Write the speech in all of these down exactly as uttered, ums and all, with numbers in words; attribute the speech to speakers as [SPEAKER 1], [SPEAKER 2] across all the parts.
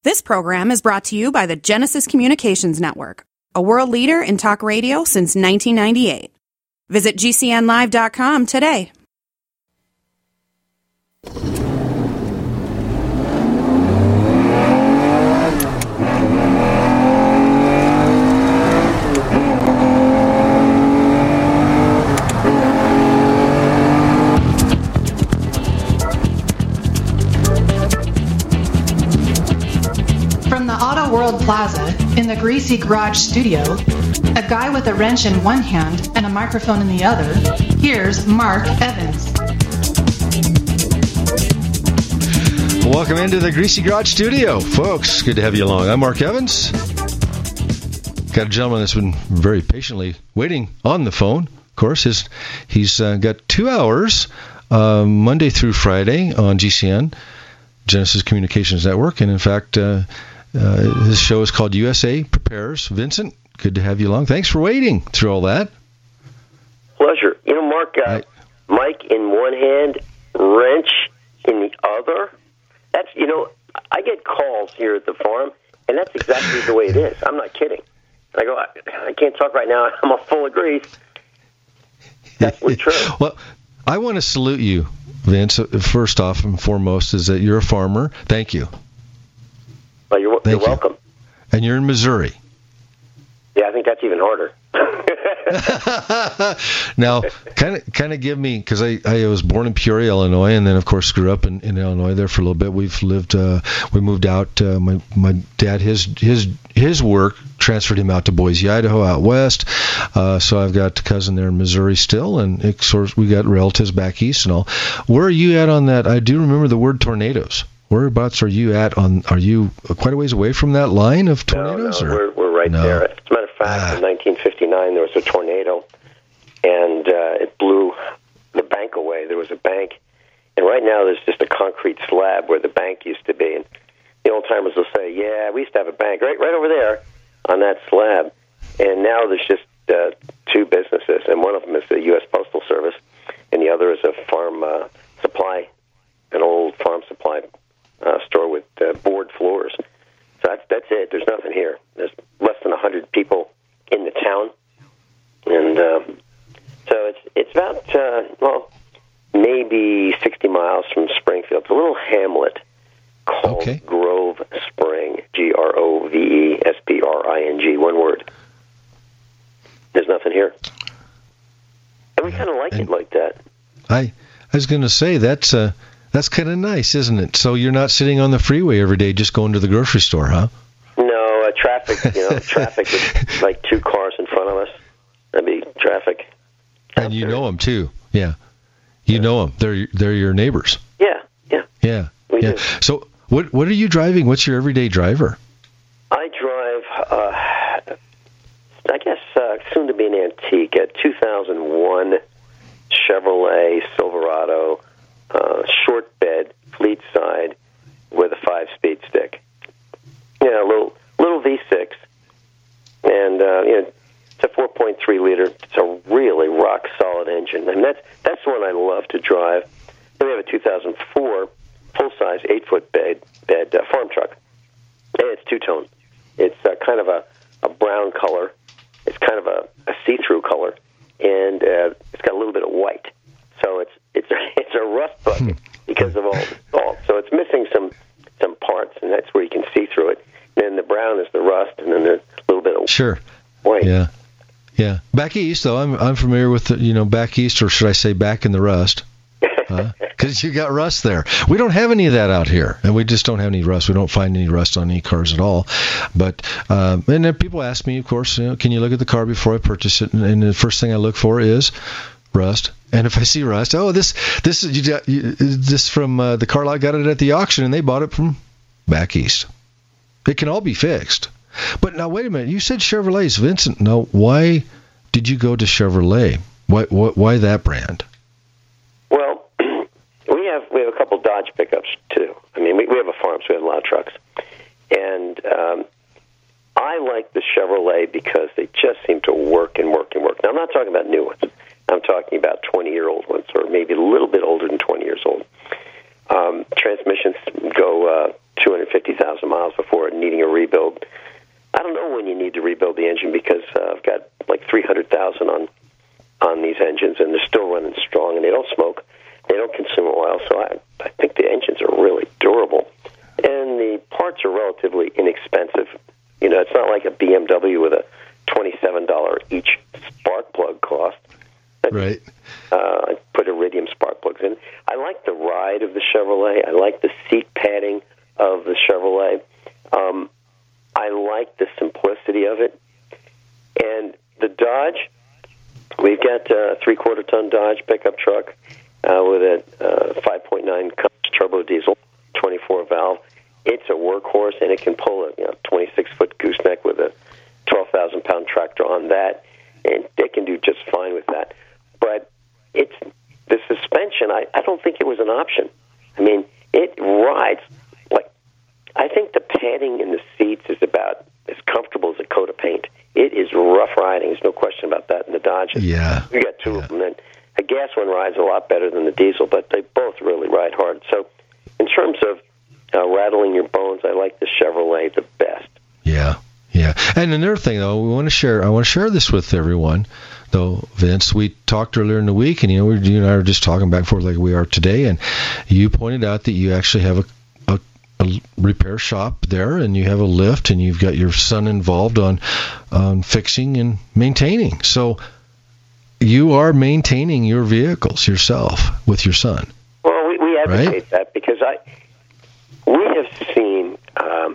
[SPEAKER 1] This program is brought to you by the Genesis Communications Network, a world leader in talk radio since nineteen ninety-eight. Visit G C N live dot com today.
[SPEAKER 2] Auto World Plaza, in the Greasy Garage studio, a guy with a wrench in one hand and a microphone in the other, here's Mark Evans.
[SPEAKER 3] Welcome into the Greasy Garage studio, folks. Good to have you along. I'm Mark Evans. Got a gentleman that's been very patiently waiting on the phone. Of course, his, he's uh, got two hours, uh, Monday through Friday on G C N, Genesis Communications Network, and in fact, uh, Uh, his show is called U S A Prepares. Vincent, good to have you along. Thanks for waiting through all that.
[SPEAKER 4] Pleasure. You know, Mark, uh, right. Mike in one hand, wrench in the other. That's, you know, I get calls here at the farm, and that's exactly the way it is. I'm not kidding. I go, I, I can't talk right now. I'm full of grief. That's what's true.
[SPEAKER 3] Well, I want to salute you, Vince. First off and foremost is that you're a farmer. Thank you.
[SPEAKER 4] Well, you're, you're welcome.
[SPEAKER 3] You. And you're in Missouri.
[SPEAKER 4] Yeah, I think that's even harder.
[SPEAKER 3] Now, kind of kind of give me, because I, I was born in Peoria, Illinois, and then, of course, grew up in, in Illinois there for a little bit. We've lived, uh, we moved out. Uh, my my dad, his his his work transferred him out to Boise, Idaho, out west. Uh, so I've got a cousin there in Missouri still, and it, sort of, we got relatives back east and all. Where are you at on that? I do remember the word tornadoes. Whereabouts are you at? On Are you quite a ways away from that line of tornadoes?
[SPEAKER 4] No, no,
[SPEAKER 3] or?
[SPEAKER 4] we're, we're right
[SPEAKER 3] no.
[SPEAKER 4] there. As a matter of fact, ah. in nineteen fifty-nine, there was a tornado, and uh, it blew the bank away. There was a bank, and right now there's just a concrete slab where the bank used to be. And the old-timers will say, yeah, we used to have a bank right, right over there on that slab. And now there's just uh, two businesses, and one of them is the U S Postal Service, and the other is a farm uh, supply, an old farm supply Uh, store with uh, board floors. So that's that's it. There's nothing here. There's less than one hundred people in the town, and um, so it's it's about uh, well maybe sixty miles from Springfield. It's a little hamlet called okay. Grove Spring. G R O V E S P R I N G. One word. There's nothing here, and we kind of like and it like that.
[SPEAKER 3] I I was going to say that's uh That's kind of nice, isn't it? So you're not sitting on the freeway every day just going to the grocery store, huh?
[SPEAKER 4] No, uh, traffic, you know, traffic with like two cars in front of us. That'd be traffic.
[SPEAKER 3] And you know them, too. Yeah. You yeah. know them. They're they're your neighbors.
[SPEAKER 4] Yeah, yeah.
[SPEAKER 3] Yeah.
[SPEAKER 4] We
[SPEAKER 3] yeah.
[SPEAKER 4] do.
[SPEAKER 3] So what what are you driving? What's your everyday driver?
[SPEAKER 4] I drive, uh, I guess, uh, soon to be an antique, a two thousand one Chevrolet Silverado. Uh, short bed, fleet side, with a five-speed stick. Yeah, a little little V six, and uh, you know, it's a four point three liter. It's a really rock solid engine, and that's that's the one I love to drive. Then we have a two thousand four full size eight foot bed bed uh, farm truck, and it's two tone. It's uh, kind of a, a brown color. It's kind of a, a see through color, and uh, it's got a little bit of white. So it's it's a, it's a rust bucket because of all the salt. So it's missing some some parts, and that's where you can see through it. And then the brown is the rust, and then there's a little bit of
[SPEAKER 3] sure
[SPEAKER 4] white.
[SPEAKER 3] Yeah, yeah. Back east, though, I'm I'm familiar with the, you know, back east, or should I say back in the rust? Because uh, you got rust there. We don't have any of that out here, and we just don't have any rust. We don't find any rust on any cars at all. But um, and then people ask me, of course, you know, can you look at the car before I purchase it? And, and the first thing I look for is rust. And if I see rust, oh, this this is you, you, this from uh, the car lot got it at the auction, and they bought it from back east. It can all be fixed. But now, wait a minute. You said Chevrolets, Vincent. Now, why did you go to Chevrolet? Why why, why that brand?
[SPEAKER 4] Well, we have we have a couple Dodge pickups too. I mean, we, we have a farm, so we have a lot of trucks, and um, I like the Chevrolet because they just seem to work and work and work. Now, I'm not talking about new ones. I'm talking about twenty-year-old ones, or maybe a little bit older than twenty years old. Um, transmissions go uh, two hundred fifty thousand miles before needing a rebuild. I don't know when you need to rebuild the engine because uh, I've got like three hundred thousand on on these engines, and they're still running strong, and they don't smoke, they don't consume oil, so I, I think the engines are really durable. And the parts are relatively inexpensive. You know, it's not like a B M W with a twenty-seven dollars each spark plug cost.
[SPEAKER 3] Right.
[SPEAKER 4] Uh, I put iridium spark plugs in. I like the ride of the Chevrolet. I like the seat padding of the Chevrolet. Um, I like the simplicity of it. And the Dodge, we've got a three-quarter ton Dodge pickup truck uh, with a uh, five point nine Cummins turbo diesel, twenty-four valve. It's a workhorse, and it can pull a you know, twenty-six foot gooseneck with a twelve thousand pound tractor on that, and they can do just fine with that. But it's the suspension, I, I don't think it was an option. I mean, it rides like, I think the padding in the seats is about as comfortable as a coat of paint. It is rough riding. There's no question about that in the Dodge.
[SPEAKER 3] Yeah.
[SPEAKER 4] We got two
[SPEAKER 3] yeah.
[SPEAKER 4] of them. And a gas one rides a lot better than the diesel, but they both really ride hard. So in terms of uh, rattling your bones, I like the Chevrolet the best.
[SPEAKER 3] Yeah. Yeah. And another thing, though, we want to share, I want to share this with everyone, though, Vince. We talked earlier in the week, and, you know, we, you and I were just talking back and forth like we are today, and you pointed out that you actually have a, a, a repair shop there, and you have a lift, and you've got your son involved on, on fixing and maintaining. So you are maintaining your vehicles yourself with your son.
[SPEAKER 4] Well, we, we advocate
[SPEAKER 3] right?
[SPEAKER 4] that because I we have seen um,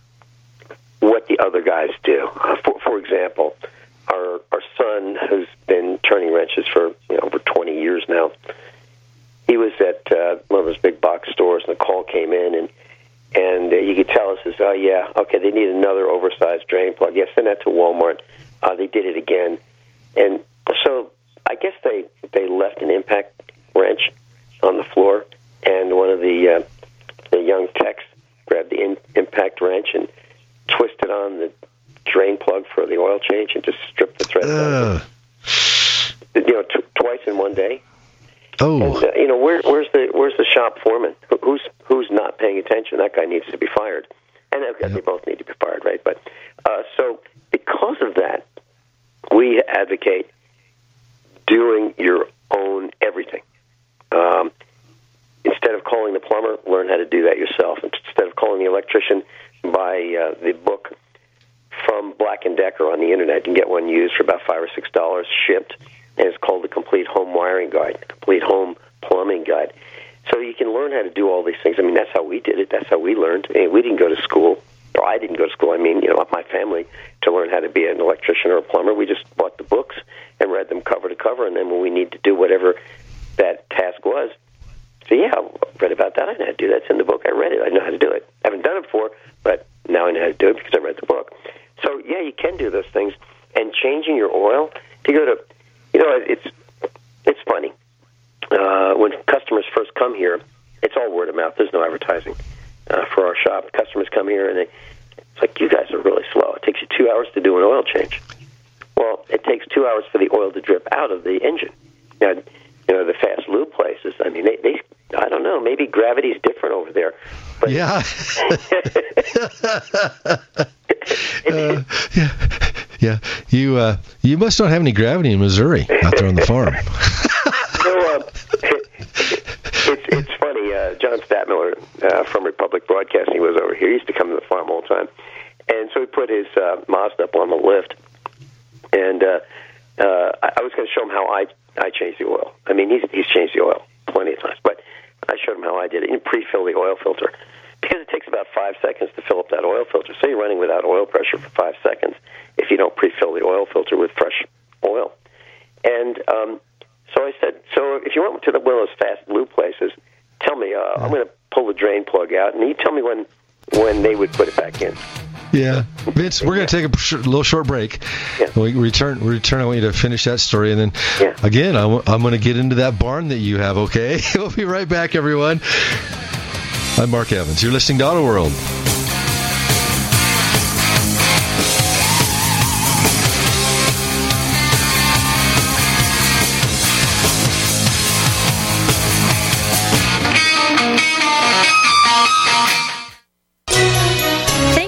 [SPEAKER 4] what the other guys do. Uh, for, for example, our our son, who's been turning wrenches for you know over twenty years now, he was at uh, one of those big box stores, and the call came in, and and uh, you could tell us, says, oh yeah, okay, they need another oversized drain plug. Yeah, send that to Walmart. Uh, they did it again, and so I guess they they left an impact wrench on the floor, and one of the uh, the young techs grabbed the in, impact wrench and twisted on the drain plug for the oil change and just stripped the thread. Uh. You know, t- twice in one day.
[SPEAKER 3] Oh,
[SPEAKER 4] and, uh, you know, where, where's the where's the shop foreman? Who's who's not paying attention? That guy needs to be fired, and yep. they both need to be fired, right? But uh, so because of that, we advocate doing your own everything. Um, instead of calling the plumber, learn how to do that yourself. Instead of calling the electrician, buy uh, the book from Black and Decker on the internet. You can get one used for about five or six dollars, shipped, and it's called the Complete Home Wiring Guide, the Complete Home Plumbing Guide. So you can learn how to do all these things. I mean, that's how we did it. That's how we learned. I mean, we didn't go to school, or I didn't go to school. I mean, you know, my family to learn how to be an electrician or a plumber. We just bought the books and read them cover to cover, and then when we need to do whatever that task was, so yeah, I read about that. I know how to do that. It's in the book. I read it. I know how to do it. I haven't done it before, but now I know how to do it because I read the book. So yeah, you can do those things. And changing your oil to go to, you know, it's it's funny. Uh, when customers first come here, it's all word of mouth. There's no advertising uh, for our shop. Customers come here and they, it's like, you guys are really slow. It takes you two hours to do an oil change. Well, it takes two hours for the oil to drip out of the engine. Now, you know, the fast lube places, I mean, they, they I don't know, maybe gravity's different over there. But
[SPEAKER 3] yeah. uh, yeah. Yeah. You uh, you must not have any gravity in Missouri out there on the farm.
[SPEAKER 4] So, uh, it's, it's funny, uh, John Statmiller uh, from Republic Broadcasting was over here. He used to come to the farm all the time. And so he put his uh, Mazda up on the lift. And uh, uh, I, I was going to show him how I, I changed the oil. I mean, he's, he's changed the oil plenty of times. But I showed him how I did it. You pre-fill the oil filter. Because it takes about five seconds to fill up that oil filter. So you're running without oil pressure for five seconds if you don't pre-fill the oil filter with fresh oil. And um, so I said, so if you went to the, one of those fast lube places, tell me, uh, I'm going to pull the drain plug out, and you tell me when when they would put it back in.
[SPEAKER 3] Yeah. Vince, we're going to take a sh- little short break.
[SPEAKER 4] Yeah.
[SPEAKER 3] When we return, we return, I want you to finish that story. And then,
[SPEAKER 4] yeah.
[SPEAKER 3] again, I'm, I'm going to get into that barn that you have, okay? We'll be right back, everyone. I'm Mark Evans. You're listening to Auto World.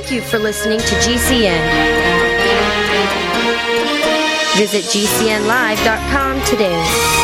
[SPEAKER 5] Thank you for listening to G C N. Visit G C N live dot com today.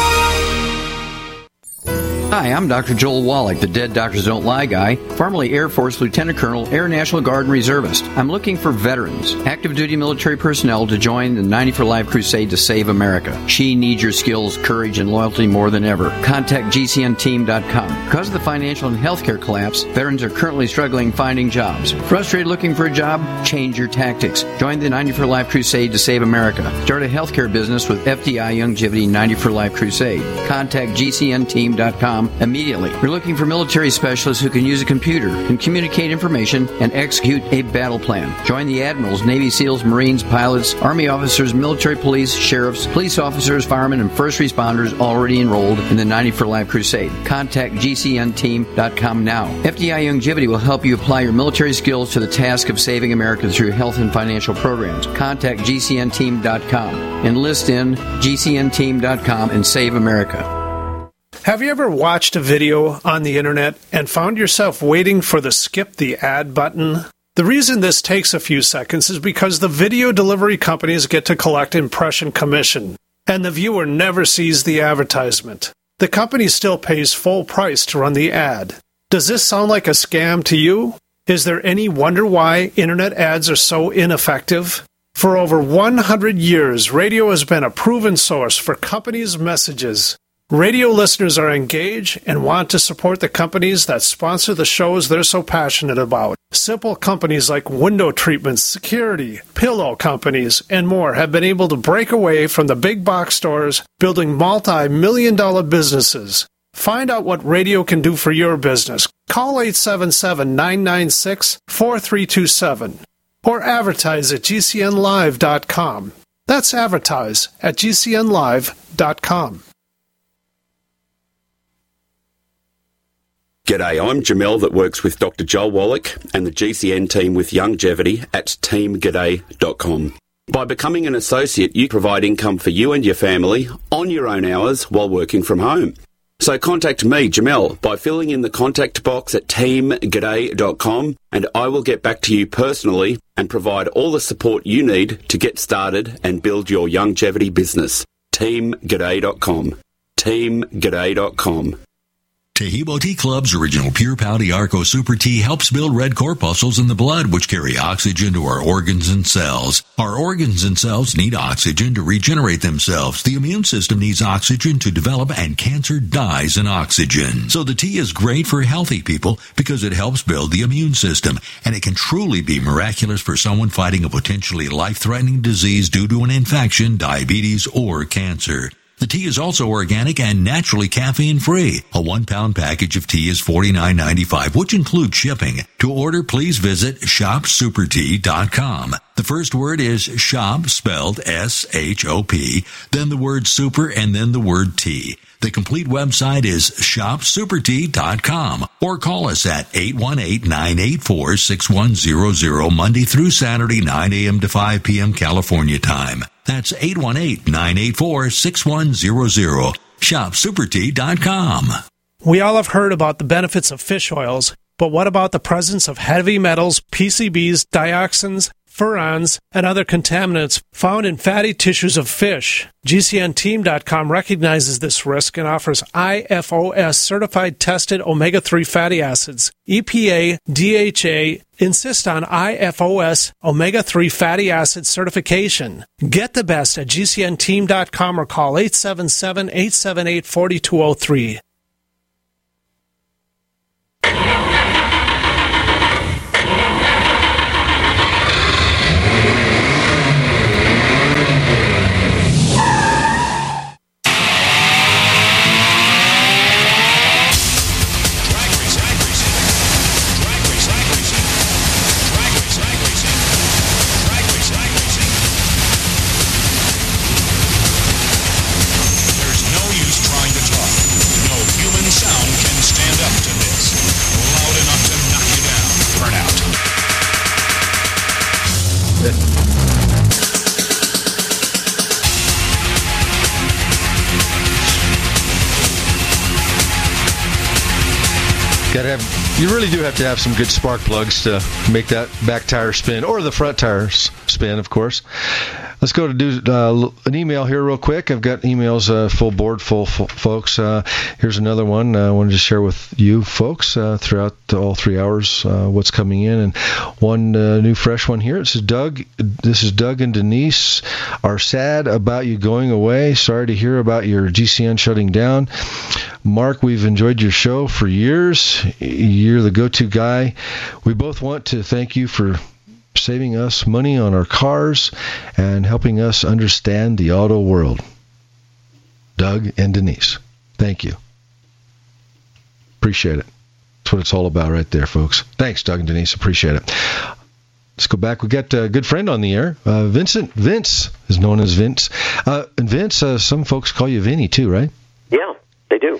[SPEAKER 6] Hi, I'm Doctor Joel Wallach, the Dead Doctors Don't Lie guy, formerly Air Force Lieutenant Colonel, Air National Guard and Reservist. I'm looking for veterans, active duty military personnel to join the ninety for Life crusade to save America. She needs your skills, courage, and loyalty more than ever. Contact G C N team dot com. Because of the financial and healthcare collapse, veterans are currently struggling finding jobs. Frustrated looking for a job? Change your tactics. Join the ninety for Life crusade to save America. Start a healthcare business with F D I Youngevity ninety for Life crusade. Contact G C N team dot com immediately. We're looking for military specialists who can use a computer, can communicate information, and execute a battle plan. Join the admirals, Navy SEALs, Marines, pilots, Army officers, military police, sheriffs, police officers, firemen, and first responders already enrolled in the ninety for Life crusade. Contact G C N team dot com now. F D I Youngevity will help you apply your military skills to the task of saving America through health and financial programs. Contact G C N team dot com. Enlist in G C N team dot com and save America.
[SPEAKER 7] Have you ever watched a video on the internet and found yourself waiting for the skip the ad button? The reason this takes a few seconds is because the video delivery companies get to collect impression commission, and the viewer never sees the advertisement. The company still pays full price to run the ad. Does this sound like a scam to you? Is there any wonder why internet ads are so ineffective? For over one hundred years, radio has been a proven source for companies' messages. Radio listeners are engaged and want to support the companies that sponsor the shows they're so passionate about. Simple companies like window treatments, security, pillow companies, and more have been able to break away from the big box stores, building multi-million dollar businesses. Find out what radio can do for your business. Call eight seven seven, nine nine six, four three two seven or advertise at G C N live dot com. That's advertise at G C N live dot com.
[SPEAKER 8] G'day, I'm Jamel that works with Doctor Joel Wallach and the G C N team with Youngevity at team g'day dot com. By becoming an associate, you provide income for you and your family on your own hours while working from home. So contact me, Jamel, by filling in the contact box at team g'day dot com and I will get back to you personally and provide all the support you need to get started and build your Youngevity business. team g'day dot com. team g'day dot com.
[SPEAKER 9] Taheebo Tea Club's original Pure Pouty Arco Super Tea helps build red corpuscles in the blood, which carry oxygen to our organs and cells. Our organs and cells need oxygen to regenerate themselves. The immune system needs oxygen to develop, and cancer dies in oxygen. So the tea is great for healthy people because it helps build the immune system, and it can truly be miraculous for someone fighting a potentially life-threatening disease due to an infection, diabetes, or cancer. The tea is also organic and naturally caffeine-free. A one-pound package of tea is forty-nine ninety-five, which includes shipping. To order, please visit shop super tea dot com. The first word is shop, spelled S H O P, then the word super, and then the word tea. The complete website is shop super tea dot com, or call us at eight one eight, nine eight four, six one zero zero Monday through Saturday, nine a.m. to five p.m. California time. That's eight one eight, nine eight four, six one zero zero. shop super tea dot com.
[SPEAKER 7] We all have heard about the benefits of fish oils, but what about the presence of heavy metals, P C Bs, dioxins, furans, and other contaminants found in fatty tissues of fish? G C N team dot com recognizes this risk and offers I F O S certified tested omega three fatty acids. E P A, D H A insist on I F O S omega three fatty acid certification. Get the best at G C N team dot com or call eight seven seven, eight seven eight, four two zero three.
[SPEAKER 3] Gotta have, you really do have to have some good spark plugs to make that back tire spin, or the front tires spin, of course. Let's go to do uh, an email here real quick. I've got emails uh, full board, full, full folks. Uh, here's another one uh, I wanted to share with you folks uh, throughout the, all three hours uh, what's coming in. And one uh, new fresh one here. It says, Doug, this is Doug and Denise are sad about you going away. Sorry to hear about your G C N shutting down. Mark, we've enjoyed your show for years. You're the go-to guy. We both want to thank you for saving us money on our cars and helping us understand the auto world. Doug and Denise, thank you. Appreciate it. That's what it's all about right there, folks. Thanks, Doug and Denise. Appreciate it. Let's go back. We got a good friend on the air. Uh, Vincent. Vince is known as Vince. Uh, and Vince, uh, some folks call you Vinny too, right?
[SPEAKER 4] Yeah, they do.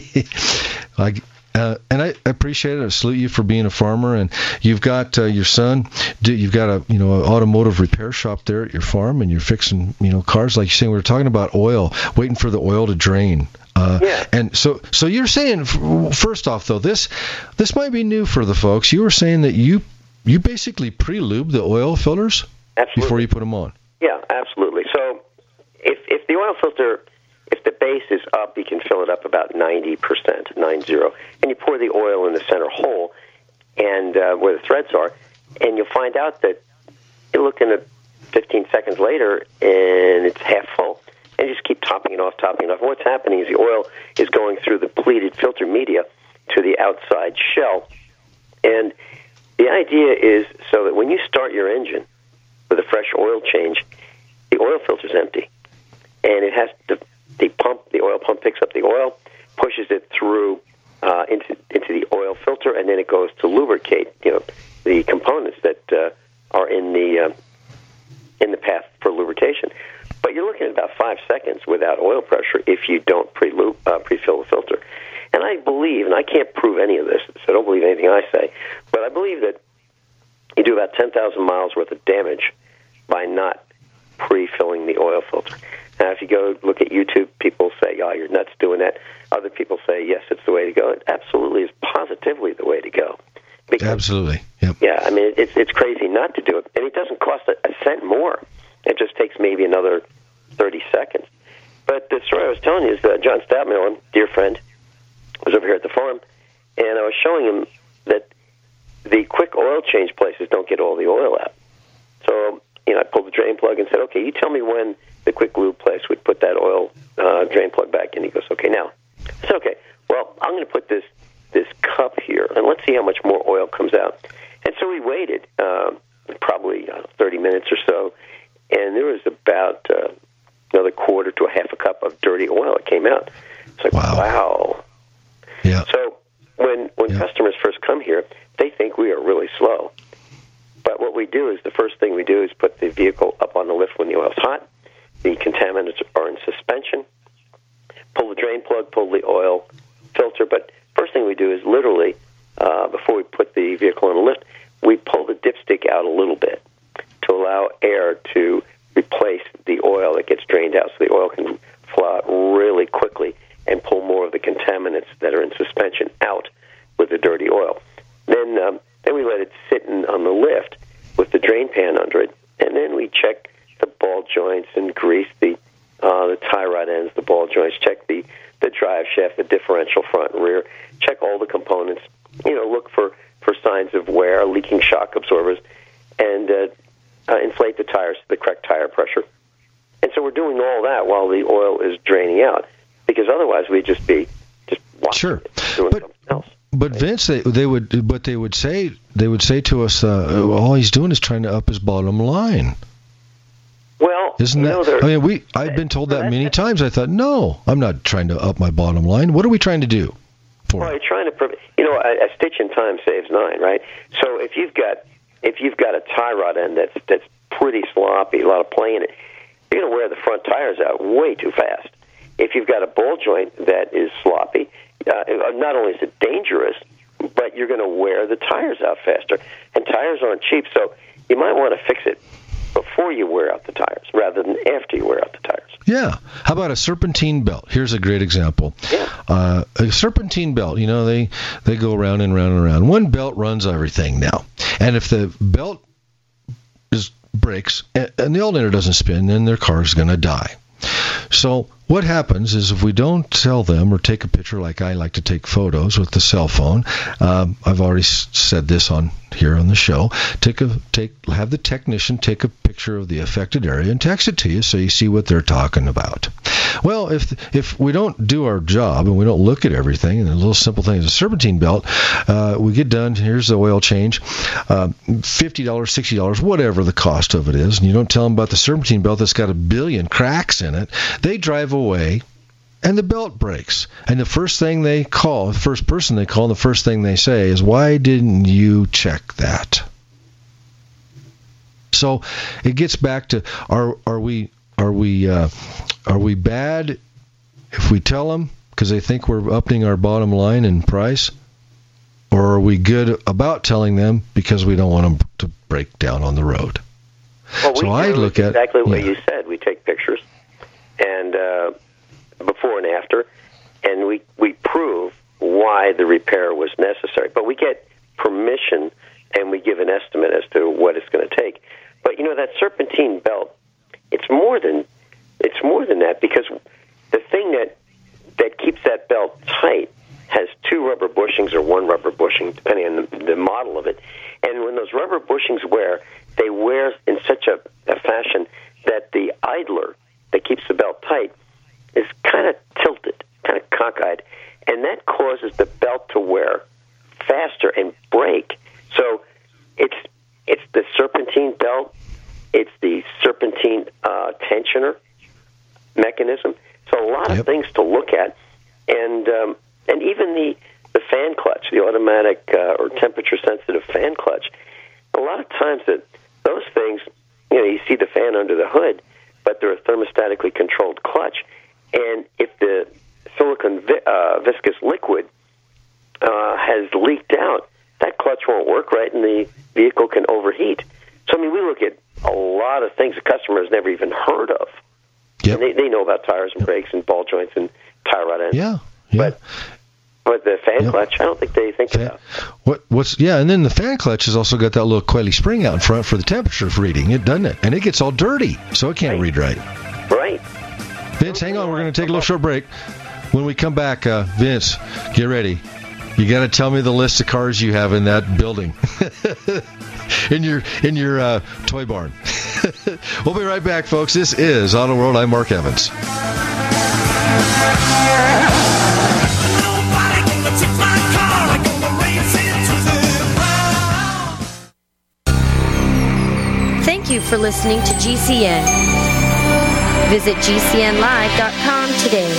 [SPEAKER 3] I, uh, and I appreciate it. I salute you for being a farmer, and you've got uh, your son. You've got a you know an automotive repair shop there at your farm, and you're fixing you know cars. Like you're saying, we were talking about oil, waiting for the oil to drain. Uh,
[SPEAKER 4] yeah. And
[SPEAKER 3] so, so you're saying, first off, though, this this might be new for the folks. You were saying that you you basically pre-lube the oil filters
[SPEAKER 4] absolutely.
[SPEAKER 3] Before you put them on.
[SPEAKER 4] Yeah, absolutely. So if if the oil filter, if the base is up, you can fill it up about ninety percent, nine zero, and you pour the oil in the center hole, and uh, where the threads are, and you'll find out that you're looking at fifteen seconds later, and it's half full, and you just keep topping it off, topping it off. And what's happening is the oil is going through the pleated filter media to the outside shell, and the idea is so that when you start your engine with a fresh oil change, the oil filter's empty, and it has to. The pump, the oil pump picks up the oil, pushes it through uh, into into the oil filter, and then it goes to lubricate, you know, the components that uh, are in the uh, in the path for lubrication. But you're looking at about five seconds without oil pressure if you don't pre-lube, uh, pre-fill the filter. And I believe, and I can't prove any of this, so don't believe anything I say, but I believe that you do about ten thousand miles worth of damage by not pre-filling the oil filter. Now, if you go look at YouTube, people say, oh, you're nuts doing that. Other people say, yes, it's the way to go. It absolutely is positively the way to go. Because,
[SPEAKER 3] absolutely. Yep.
[SPEAKER 4] Yeah, I mean, it's it's crazy not to do it. And it doesn't cost a, a cent more. It just takes maybe another thirty seconds. But the story I was telling you is that John Stabmiller, dear friend, was over here at the farm, and I was showing him that the quick oil change places don't get all the oil out. So, you know, I pulled the drain plug and said, okay, you tell me when the quick lube place would put that oil uh, drain plug back in. He goes, okay, now. I said, okay, well, I'm going to put this this cup here, and let's see how much more oil comes out. And so we waited uh, probably uh, thirty minutes or so, and there was about uh, another quarter to a half a cup of dirty oil that came out. It's like, wow. wow.
[SPEAKER 3] Yeah.
[SPEAKER 4] So when, when yeah. customers first come here, they think we are really slow. But what we do is the first thing we do is put the vehicle up on the lift when the oil's hot. The contaminants are in suspension. Pull the drain plug, pull the oil filter. But first thing we do is literally, uh, before we put the vehicle on the lift, we pull the dipstick out a little bit to allow air to replace the oil that gets drained out, so the oil can flow out really quickly and pull more of the contaminants that are in suspension out with the dirty oil. Then, um, then we let it sit in, on the lift with the drain pan under it, and then we check the ball joints and grease the uh, the tie rod ends, the ball joints, check the, the drive shaft, the differential front and rear, check all the components, you know, look for, for signs of wear, leaking shock absorbers, and uh, uh, inflate the tires to the correct tire pressure. And so we're doing all that while the oil is draining out, because otherwise we'd just be just watching
[SPEAKER 3] sure.
[SPEAKER 4] it, doing
[SPEAKER 3] but,
[SPEAKER 4] something else.
[SPEAKER 3] But Vince, they, they would, but they would say, they would say to us, uh, all he's doing is trying to up his bottom line.
[SPEAKER 4] Well,
[SPEAKER 3] isn't that?
[SPEAKER 4] Know,
[SPEAKER 3] I mean, we. I've been told that many times. I thought, no, I'm not trying to up my bottom line. What are we trying to do? For
[SPEAKER 4] well, you're trying to, you know, a, a stitch in time saves nine, right? So if you've got if you've got a tie rod end that's that's pretty sloppy, a lot of play in it, you're going to wear the front tires out way too fast. If you've got a ball joint that is sloppy, uh, not only is it dangerous, but you're going to wear the tires out faster. And tires aren't cheap, so you might want to fix it before you wear out the tires rather than after you wear out the tires.
[SPEAKER 3] Yeah. How about a serpentine belt? Here's a great example.
[SPEAKER 4] Yeah.
[SPEAKER 3] Uh, a serpentine belt, you know, they, they go around and around and around. One belt runs everything now. And if the belt is breaks and, and the alternator doesn't spin, then their car is going to die. So what happens is if we don't tell them or take a picture, like I like to take photos with the cell phone, um, I've already s- said this on here on the show, take a take have the technician take a picture of the affected area and text it to you so you see what they're talking about. Well, if if we don't do our job and we don't look at everything, and a little simple thing is a serpentine belt, uh, we get done, here's the oil change, uh, fifty dollars, sixty dollars, whatever the cost of it is, and you don't tell them about the serpentine belt that's got a billion cracks in it, they drive away and the belt breaks. And the first thing they call, the first person they call, and the first thing they say is, why didn't you check that? So it gets back to, are are we are we uh, are we bad if we tell them because they think we're upping our bottom line in price, or are we good about telling them because we don't want them to break down on the road?
[SPEAKER 4] Well, we
[SPEAKER 3] so
[SPEAKER 4] do
[SPEAKER 3] I look at
[SPEAKER 4] exactly what
[SPEAKER 3] yeah.
[SPEAKER 4] you said. We take pictures and uh, before and after, and we we prove why the repair was necessary. But we get permission and we give an estimate as to what it's going to take. But you know, that serpentine belt, it's more than it's more than that, because the thing that that keeps that belt tight has two rubber bushings or one rubber bushing, depending on the, the model of it. And when those rubber bushings wear, they wear in such a, a fashion that the idler that keeps the belt tight is kind of tilted, kind of cockeyed, and that causes the belt to wear faster and break. So it's it's the serpentine belt, it's the serpentine uh, tensioner mechanism. So a lot of
[SPEAKER 3] yep.
[SPEAKER 4] things to look at, and um, and even the, the fan clutch, the automatic uh, or temperature-sensitive fan clutch. A lot of times that those things, you know, you see the fan under the hood, but they're a thermostatically controlled clutch. And if the silicone vi- uh, viscous liquid uh, has leaked out, that clutch won't work right, and the vehicle can overheat. So, I mean, we look at a lot of things the customer has never even heard of.
[SPEAKER 3] Yep.
[SPEAKER 4] And they, they know about tires and brakes and ball joints and tie rod ends.
[SPEAKER 3] Yeah, yeah.
[SPEAKER 4] But, but the fan
[SPEAKER 3] yep.
[SPEAKER 4] clutch, I don't think they think
[SPEAKER 3] fan,
[SPEAKER 4] about.
[SPEAKER 3] What, what's yeah, and then the fan clutch has also got that little coily spring out in front for the temperature reading, it doesn't it? And it gets all dirty, so it can't
[SPEAKER 4] right.
[SPEAKER 3] read right.
[SPEAKER 4] Right.
[SPEAKER 3] Vince, hang on. We're going to take a little short break. When we come back, uh, Vince, get ready. You got to tell me the list of cars you have in that building, in your in your uh, toy barn. We'll be right back, folks. This is Auto World. I'm Mark Evans.
[SPEAKER 5] Thank you for listening to G C N. Visit G C N live dot com today.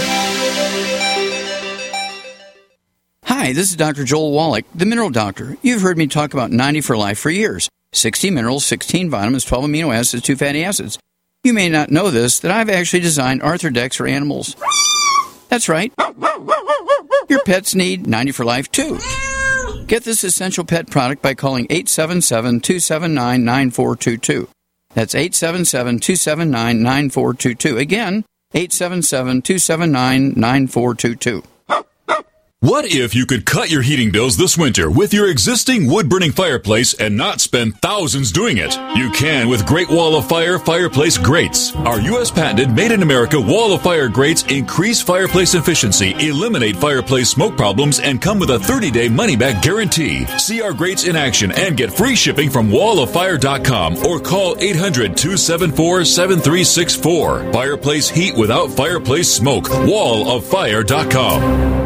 [SPEAKER 6] Hi, this is Doctor Joel Wallach, the Mineral Doctor. You've heard me talk about ninety for Life for years. sixty minerals, sixteen vitamins, twelve amino acids, two fatty acids. You may not know this, that I've actually designed Arthrodex for animals. That's right. Your pets need ninety for Life, too. Get this essential pet product by calling eight seven seven, two seven nine, nine four two two. That's eight seven seven, two seven nine, nine four two two. Again, eight seven seven, two seven nine, nine four two two.
[SPEAKER 10] What if you could cut your heating bills this winter with your existing wood-burning fireplace and not spend thousands doing it? You can with Great Wall of Fire Fireplace Grates. Our U S patented made-in-America Wall of Fire grates increase fireplace efficiency, eliminate fireplace smoke problems, and come with a thirty-day money-back guarantee. See our grates in action and get free shipping from wall of fire dot com or call eight hundred, two seven four, seven three six four. Fireplace heat without fireplace smoke. wall of fire dot com.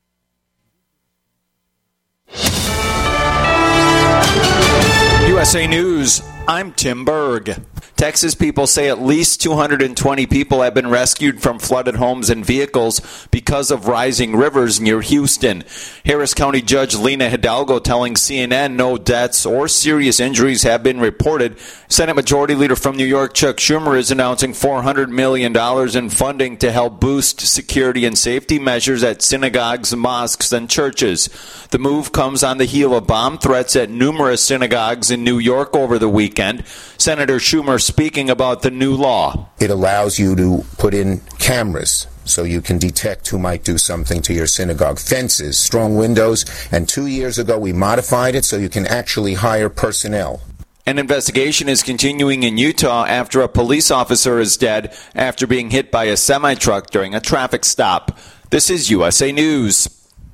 [SPEAKER 11] U S A News, I'm Tim Berg. Texas people say at least two hundred twenty people have been rescued from flooded homes and vehicles because of rising rivers near Houston. Harris County Judge Lena Hidalgo telling C N N no deaths or serious injuries have been reported. Senate Majority Leader from New York, Chuck Schumer, is announcing four hundred million dollars in funding to help boost security and safety measures at synagogues, mosques, and churches. The move comes on the heel of bomb threats at numerous synagogues in New York over the weekend. weekend. Senator Schumer speaking about the new law.
[SPEAKER 12] It allows you to put in cameras so you can detect who might do something to your synagogue. Fences, strong windows, and two years ago we modified it so you can actually hire personnel.
[SPEAKER 11] An investigation is continuing in Utah after a police officer is dead after being hit by a semi-truck during a traffic stop. This is U S A News.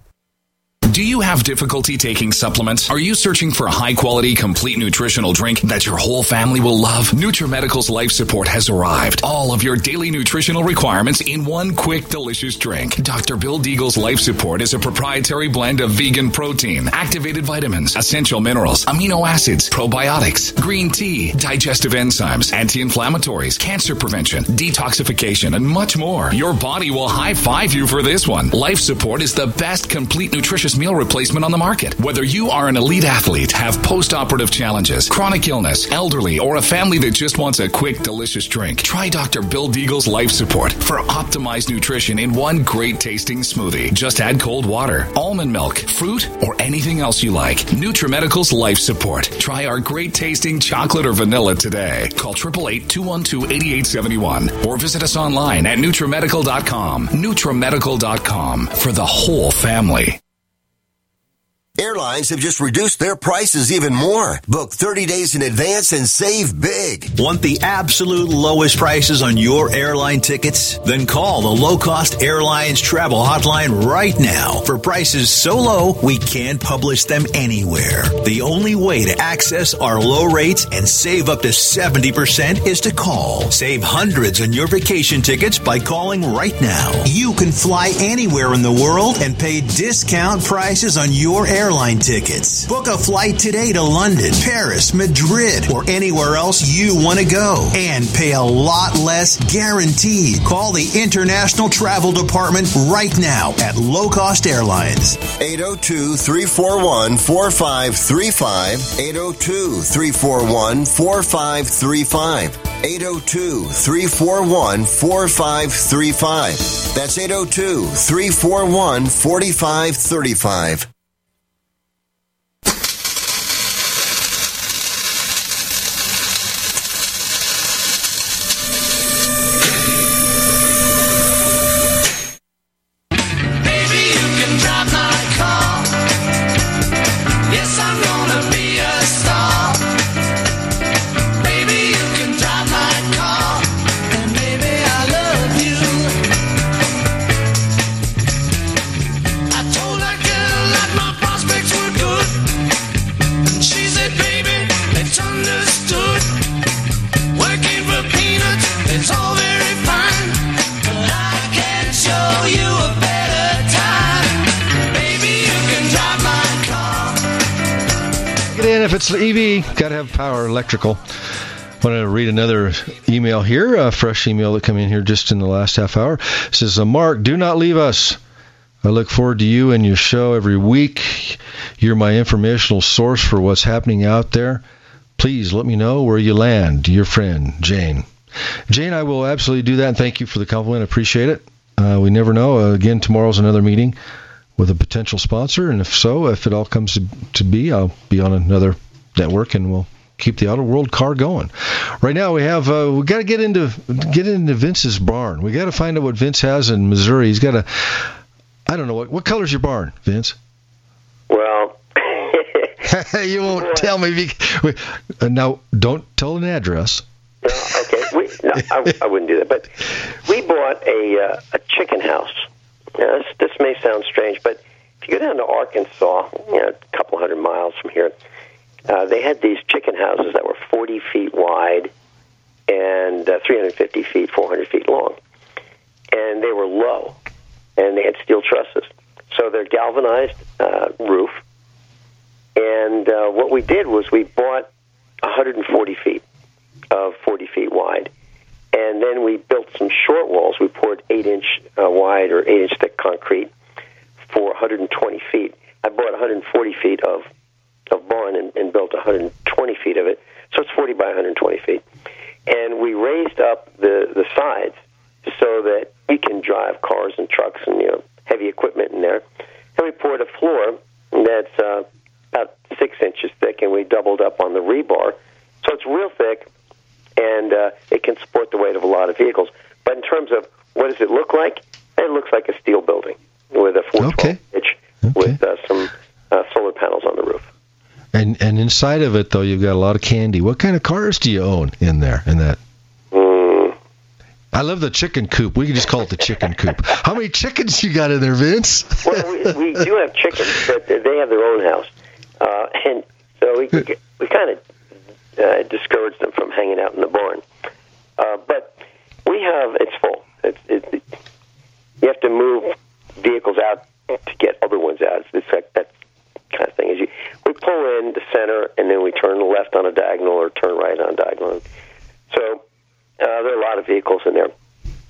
[SPEAKER 13] Do you have difficulty taking supplements? Are you searching for a high-quality, complete nutritional drink that your whole family will love? NutriMedical's Life Support has arrived. All of your daily nutritional requirements in one quick, delicious drink. Doctor Bill Deagle's Life Support is a proprietary blend of vegan protein, activated vitamins, essential minerals, amino acids, probiotics, green tea, digestive enzymes, anti-inflammatories, cancer prevention, detoxification, and much more. Your body will high-five you for this one. Life Support is the best complete nutritious meal replacement on the market. Whether you are an elite athlete, have post-operative challenges, chronic illness, elderly, or a family that just wants a quick, delicious drink, try Doctor Bill Deagle's Life Support for optimized nutrition in one great-tasting smoothie. Just add cold water, almond milk, fruit, or anything else you like. NutriMedical's Life Support. Try our great-tasting chocolate or vanilla today. Call eight eight eight, two one two, eight eight seven one or visit us online at NutriMedical dot com. NutriMedical dot com for the whole family.
[SPEAKER 14] Airlines have just reduced their prices even more. Book thirty days in advance and save big.
[SPEAKER 15] Want the absolute lowest prices on your airline tickets? Then call the Low Cost Airlines Travel Hotline right now for prices so low we can't publish them anywhere. The only way to access our low rates and save up to seventy percent is to call. Save hundreds on your vacation tickets by calling right now. You can fly anywhere in the world and pay discount prices on your airline Airline tickets. Book a flight today to London, Paris, Madrid, or anywhere else you want to go and pay a lot less guaranteed. Call the International Travel Department right now at Low Cost Airlines.
[SPEAKER 14] eight oh two, three four one, four five three five. eight oh two, three four one, four five three five. eight oh two, three four one, four five three five. That's eight oh two, three four one, four five three five.
[SPEAKER 3] If it's the E V, got to have power, electrical. I want to read another email here, a fresh email that came in here just in the last half hour. It says, Mark, do not leave us. I look forward to you and your show every week. You're my informational source for what's happening out there. Please let me know where you land. Your friend, Jane. Jane, I will absolutely do that, and thank you for the compliment. I appreciate it. Uh, we never know. Uh, again, tomorrow's another meeting with a potential sponsor, and if so, if it all comes to, to be, I'll be on another network, and we'll keep the Auto World car going. Right now, we have uh, we got to get into get into Vince's barn. We got to find out what Vince has in Missouri. He's got a, I don't know what what color's your barn, Vince?
[SPEAKER 4] Well,
[SPEAKER 3] you won't tell me. Uh, now, don't tell an address.
[SPEAKER 4] No, okay, we, no, I, I wouldn't do that. But we bought a uh, a chicken house. Now, this, this may sound strange, but if you go down to Arkansas, you know, a couple hundred miles from here, uh, they had these chicken houses that were forty feet wide and uh, three hundred fifty feet, four hundred feet long. And they were low, and they had steel trusses. So they're galvanized uh, roof. And uh, what we did was we bought one hundred forty feet of forty feet wide. And then we built some short walls. We poured eight-inch uh, wide or eight-inch thick concrete for one hundred twenty feet. I bought one hundred forty feet of, of barn and, and built one hundred twenty feet of it. So it's forty by one hundred twenty feet. And we raised up the, the sides so that we can drive cars and trucks and, you know, heavy equipment in there. And we poured a floor that's uh, about six inches thick, and we doubled up on the rebar So it's real thick, and uh, it can support the weight of a lot of vehicles. But in terms of what does it look like, it looks like a steel building with a four twelve pitch okay. with uh, some uh, solar panels on the roof.
[SPEAKER 3] And and inside of it, though, you've got a lot of candy. What kind of cars do you own in there, in that?
[SPEAKER 4] Mm.
[SPEAKER 3] I love the chicken coop. We can just call it the chicken coop. How many chickens you got in there, Vince?
[SPEAKER 4] Well, we, we do have chickens, but they have their own house. Uh, and so we we kind of uh, discouraged them from hanging out in the barn. Uh, but we have, it's full. It's, it's, it, you have to move vehicles out to get other ones out. It's, it's like that kind of thing. Is you, we pull in the center, and then we turn left on a diagonal or turn right on a diagonal. So uh, there are a lot of vehicles in there.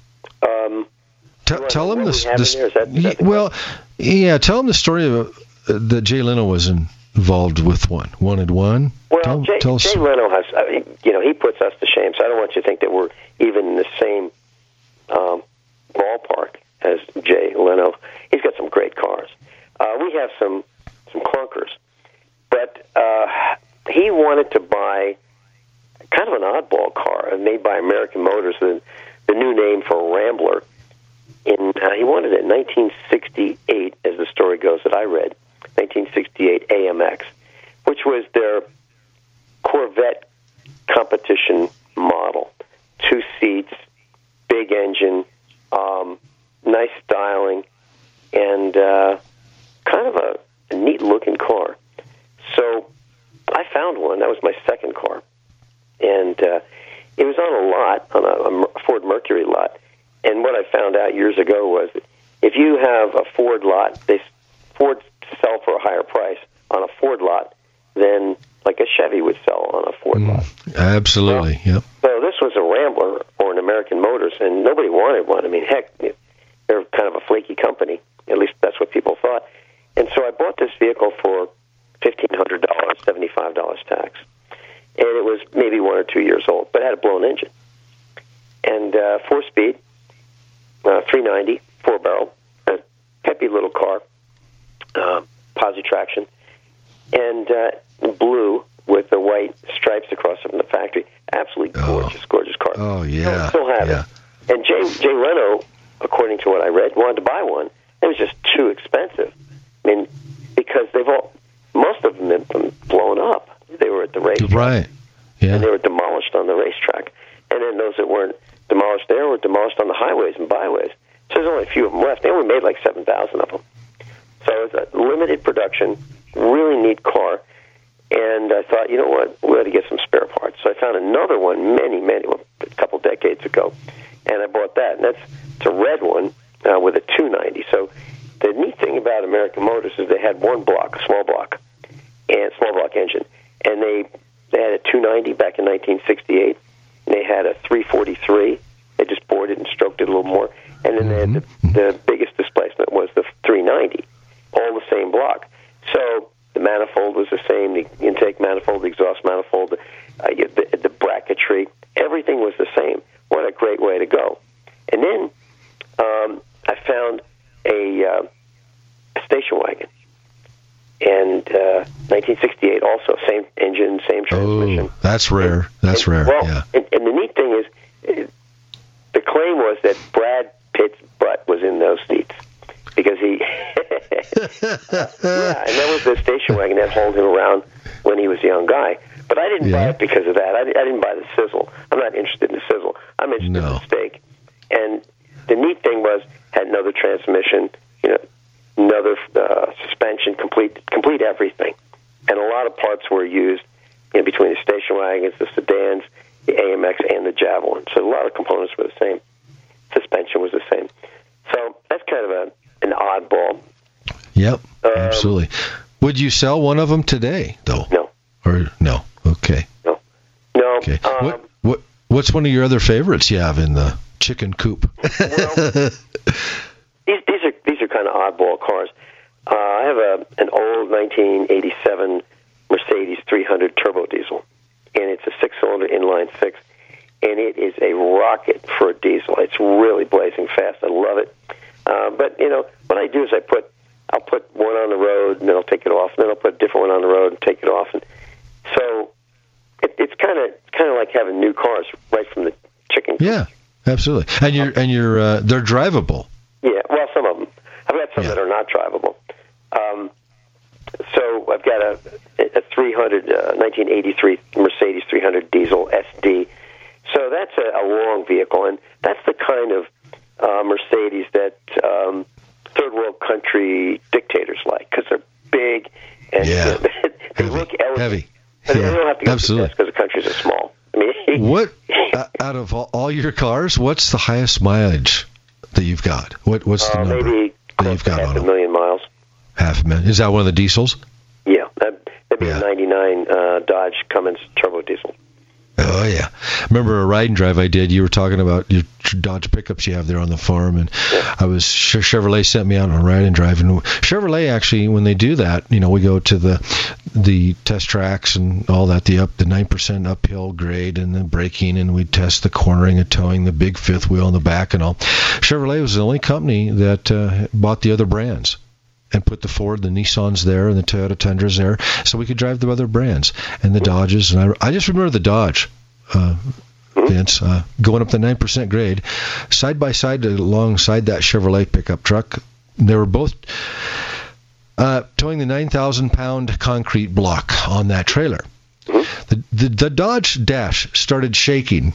[SPEAKER 4] Um,
[SPEAKER 3] tell, tell them this.
[SPEAKER 4] this is that, is that
[SPEAKER 3] well, yeah, tell them the story of uh, that Jay Leno was in, involved with one. Wanted one.
[SPEAKER 4] Well,
[SPEAKER 3] tell,
[SPEAKER 4] Jay,
[SPEAKER 3] tell
[SPEAKER 4] Jay Leno has, uh, you know, he puts us to shame. So I don't want you to think that we're even in the same um, ballpark as Jay Leno. He's got some great cars. Uh, we have some some clunkers, but uh, he wanted to buy kind of an oddball car made by American Motors, the, the new name for a Rambler. In uh, he wanted it in nineteen sixty-eight, as the story goes that I read, nineteen sixty-eight A M X, which was their Corvette competition model. Two seats, big engine, um, nice styling, and uh, kind of a, a neat-looking car. So I found one. That was my second car. And uh, it was on a lot, on a, a Ford Mercury lot. And what I found out years ago was that if you have a Ford lot, they Ford sell for a higher price on a Ford lot than like a Chevy would sell on a Ford
[SPEAKER 3] mm,
[SPEAKER 4] lot.
[SPEAKER 3] Absolutely,
[SPEAKER 4] well,
[SPEAKER 3] yep.
[SPEAKER 4] So this was a Rambler or an American Motors, and nobody wanted one. I mean, heck, they're kind of a flaky company. At least that's what people thought. And so I bought this vehicle for fifteen hundred dollars, seventy-five dollars tax. And it was maybe one or two years old, but it had a blown engine. And uh, four-speed, uh, three ninety, four-barrel, a peppy little car, uh, posi traction, and uh, blue with the white stripes across it from the factory. Absolutely gorgeous, oh. gorgeous car.
[SPEAKER 3] Oh, yeah.
[SPEAKER 4] I still have
[SPEAKER 3] yeah.
[SPEAKER 4] it. And Jay, Jay Leno, according to what I read, wanted to buy one. It was just too expensive. I mean, because they've all, most of them have been blown up. They were at the racetrack.
[SPEAKER 3] Right. Yeah.
[SPEAKER 4] And they were demolished on the racetrack. And then those that weren't demolished there were demolished on the highways and byways. So there's only a few of them left. They only made like seven thousand of them. So it was a limited production, really neat car. And I thought, you know what, we ought to get some spare parts. So I found another one many, many, well, a couple decades ago. And I bought that. And that's it's a red one uh, with a two ninety. So the neat thing about American Motors is they had one block, a small block, and small block engine. And they they had a two ninety back in nineteen sixty-eight. And they had a three forty-three. They just bored it and stroked it a little more. And then they had the, the biggest displacement was the three ninety, all the same block. So the manifold was the same, the intake manifold, the exhaust manifold, uh, the, the bracketry, everything was the same. What a great way to go. And then um, I found a, uh, a station wagon. And uh, nineteen sixty-eight also, same engine, same transmission.
[SPEAKER 3] Oh, that's rare.
[SPEAKER 4] And,
[SPEAKER 3] that's
[SPEAKER 4] and,
[SPEAKER 3] rare,
[SPEAKER 4] well,
[SPEAKER 3] yeah.
[SPEAKER 4] And, and the neat thing is, uh, the claim was that Brad Pitt's butt was in those seats. Because he... yeah, and that was the station wagon that hauled him around when he was a young guy. But I didn't yeah. buy it because of that. I, I didn't buy the sizzle. I'm not interested in the sizzle. I'm interested
[SPEAKER 3] no.
[SPEAKER 4] in the steak. And the neat thing was, had another transmission, you know, another uh, suspension, complete complete everything. And a lot of parts were used in between the station wagons, the sedans, the A M X, and the Javelin. So a lot of components were the same. Suspension was the same. So that's kind of a an oddball.
[SPEAKER 3] Yep,
[SPEAKER 4] um,
[SPEAKER 3] absolutely. Would you sell one of them today, though?
[SPEAKER 4] No.
[SPEAKER 3] Or no? Okay.
[SPEAKER 4] No. No.
[SPEAKER 3] Okay.
[SPEAKER 4] Um,
[SPEAKER 3] what what what's one of your other favorites you have in the chicken coop?
[SPEAKER 4] Well, these these are these are kind of oddball cars. Uh, I have a an old nineteen eighty-seven Mercedes three hundred turbo diesel, and it's a six-cylinder inline six, and it is a rocket for a diesel. It's really blazing fast. I love it. Uh, but you know what I do is I put I'll put one on the road and then I'll take it off, and then I'll put a different one on the road and take it off, and so it, it's kind kind of kind of like having new cars right from the chicken.
[SPEAKER 3] Yeah, absolutely. And you're and you're uh, they're drivable.
[SPEAKER 4] Yeah, well, some of them. I've got some
[SPEAKER 3] Yeah.
[SPEAKER 4] that are not drivable. Um, so I've got a, a three hundred, uh, nineteen eighty-three Mercedes three hundred diesel S D. So that's a, a long vehicle, and that's the kind of uh, Mercedes that um, third world country dictators like, because they're big and
[SPEAKER 3] Yeah.
[SPEAKER 4] they
[SPEAKER 3] Heavy.
[SPEAKER 4] look elegant.
[SPEAKER 3] Heavy.
[SPEAKER 4] But
[SPEAKER 3] Yeah,
[SPEAKER 4] they don't have to go
[SPEAKER 3] absolutely.
[SPEAKER 4] because the countries are small. I mean,
[SPEAKER 3] What uh, out of all, all your cars, what's the highest mileage that you've got? What what's the
[SPEAKER 4] uh,
[SPEAKER 3] number
[SPEAKER 4] maybe
[SPEAKER 3] that you've got
[SPEAKER 4] half
[SPEAKER 3] on
[SPEAKER 4] a
[SPEAKER 3] them?
[SPEAKER 4] million miles.
[SPEAKER 3] Half a million. Is that one of the diesels?
[SPEAKER 4] Yeah, that, that'd be a ninety-nine uh, Dodge Cummins turbo diesel.
[SPEAKER 3] Oh yeah, remember a ride and drive I did? You were talking about your Dodge pickups you have there on the farm, and I was Chevrolet sent me out on a ride and drive, and Chevrolet actually, when they do that, you know, we go to the the test tracks and all that, the up the nine percent uphill grade and the braking, and we test the cornering and towing, the big fifth wheel in the back and all. Chevrolet was the only company that uh, bought the other brands and put the Ford, the Nissans there, and the Toyota Tundras there, so we could drive the other brands and the Dodges. And I, I just remember the Dodge, uh, Vince, uh, going up the nine percent grade, side by side alongside that Chevrolet pickup truck. They were both uh, towing the nine thousand pound concrete block on that trailer. The, the, the Dodge dash started shaking.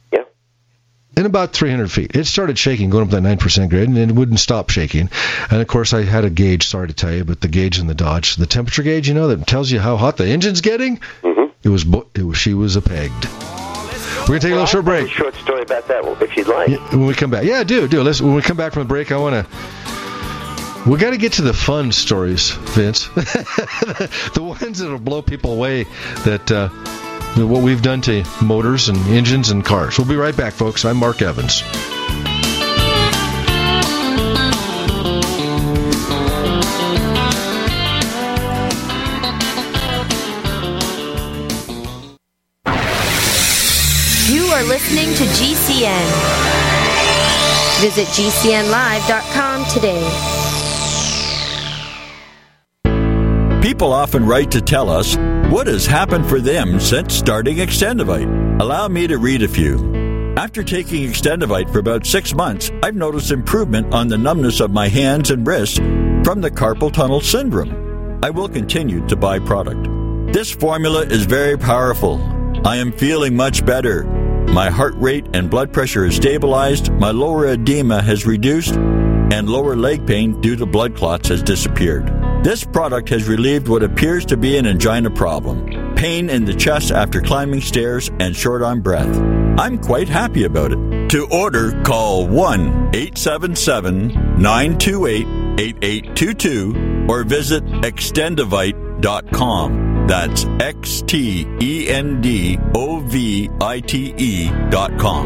[SPEAKER 3] In about three hundred feet. It started shaking, going up that nine percent grade, and it wouldn't stop shaking. And, of course, I had a gauge, sorry to tell you, but the gauge in the Dodge, the temperature gauge, you know, that tells you how hot the engine's getting,
[SPEAKER 4] mm-hmm.
[SPEAKER 3] it was, it was she was a pegged. We're going to take a little short break.
[SPEAKER 4] A short story about that, if you'd like.
[SPEAKER 3] Yeah, when we come back. Yeah, do, do. Listen, when we come back from the break, I want to... We got to get to the fun stories, Vince. The ones that will blow people away that... Uh, what we've done to motors and engines and cars. We'll be right back, folks. I'm Mark Evans.
[SPEAKER 5] You are listening to G C N. Visit G C N live dot com today.
[SPEAKER 16] People often write to tell us what has happened for them since starting Extendivite. Allow me to read a few. After taking Extendivite for about six months, I've noticed improvement on the numbness of my hands and wrists from the carpal tunnel syndrome. I will continue to buy product. This formula is very powerful. I am feeling much better. My heart rate and blood pressure is stabilized, my lower edema has reduced, and lower leg pain due to blood clots has disappeared. This product has relieved what appears to be an angina problem, pain in the chest after climbing stairs, and short on breath. I'm quite happy about it. To order, call one eight seven seven, nine two eight, eight eight two two or visit extendivite dot com. That's X T E N D O V I T E dot com.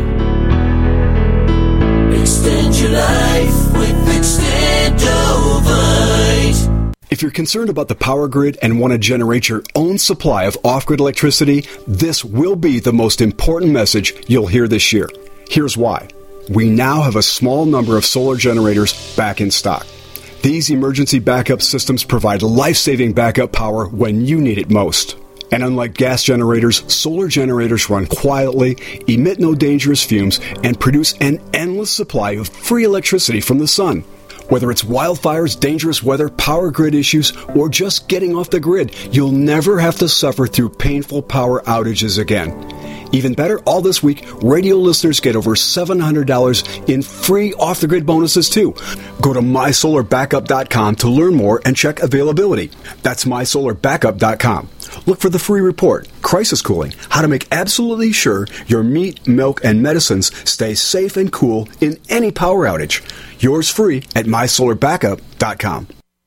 [SPEAKER 17] Extend your life with Extendovite.
[SPEAKER 18] If you're concerned about the power grid and want to generate your own supply of off-grid electricity, this will be the most important message you'll hear this year. Here's why. We now have a small number of solar generators back in stock. These emergency backup systems provide life-saving backup power when you need it most. And unlike gas generators, solar generators run quietly, emit no dangerous fumes, and produce an endless supply of free electricity from the sun. Whether it's wildfires, dangerous weather, power grid issues, or just getting off the grid, you'll never have to suffer through painful power outages again. Even better, all this week, radio listeners get over seven hundred dollars in free off-the-grid bonuses, too. Go to my solar backup dot com to learn more and check availability. That's my solar backup dot com. Look for the free report, Crisis Cooling, how to make absolutely sure your meat, milk, and medicines stay safe and cool in any power outage. Yours free at my solar backup dot com.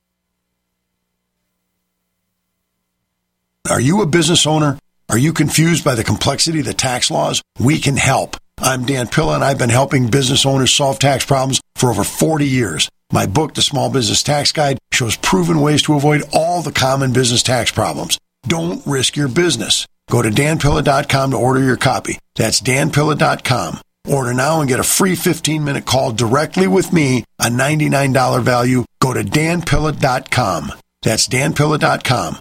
[SPEAKER 19] Are you a business owner? Are you confused by the complexity of the tax laws? We can help. I'm Dan Pilla, and I've been helping business owners solve tax problems for over forty years. My book, The Small Business Tax Guide, shows proven ways to avoid all the common business tax problems. Don't risk your business. Go to dan pilla dot com to order your copy. That's dan pilla dot com. Order now and get a free fifteen minute call directly with me, a ninety-nine dollars value. Go to dan pilla dot com. That's dan pilla dot com.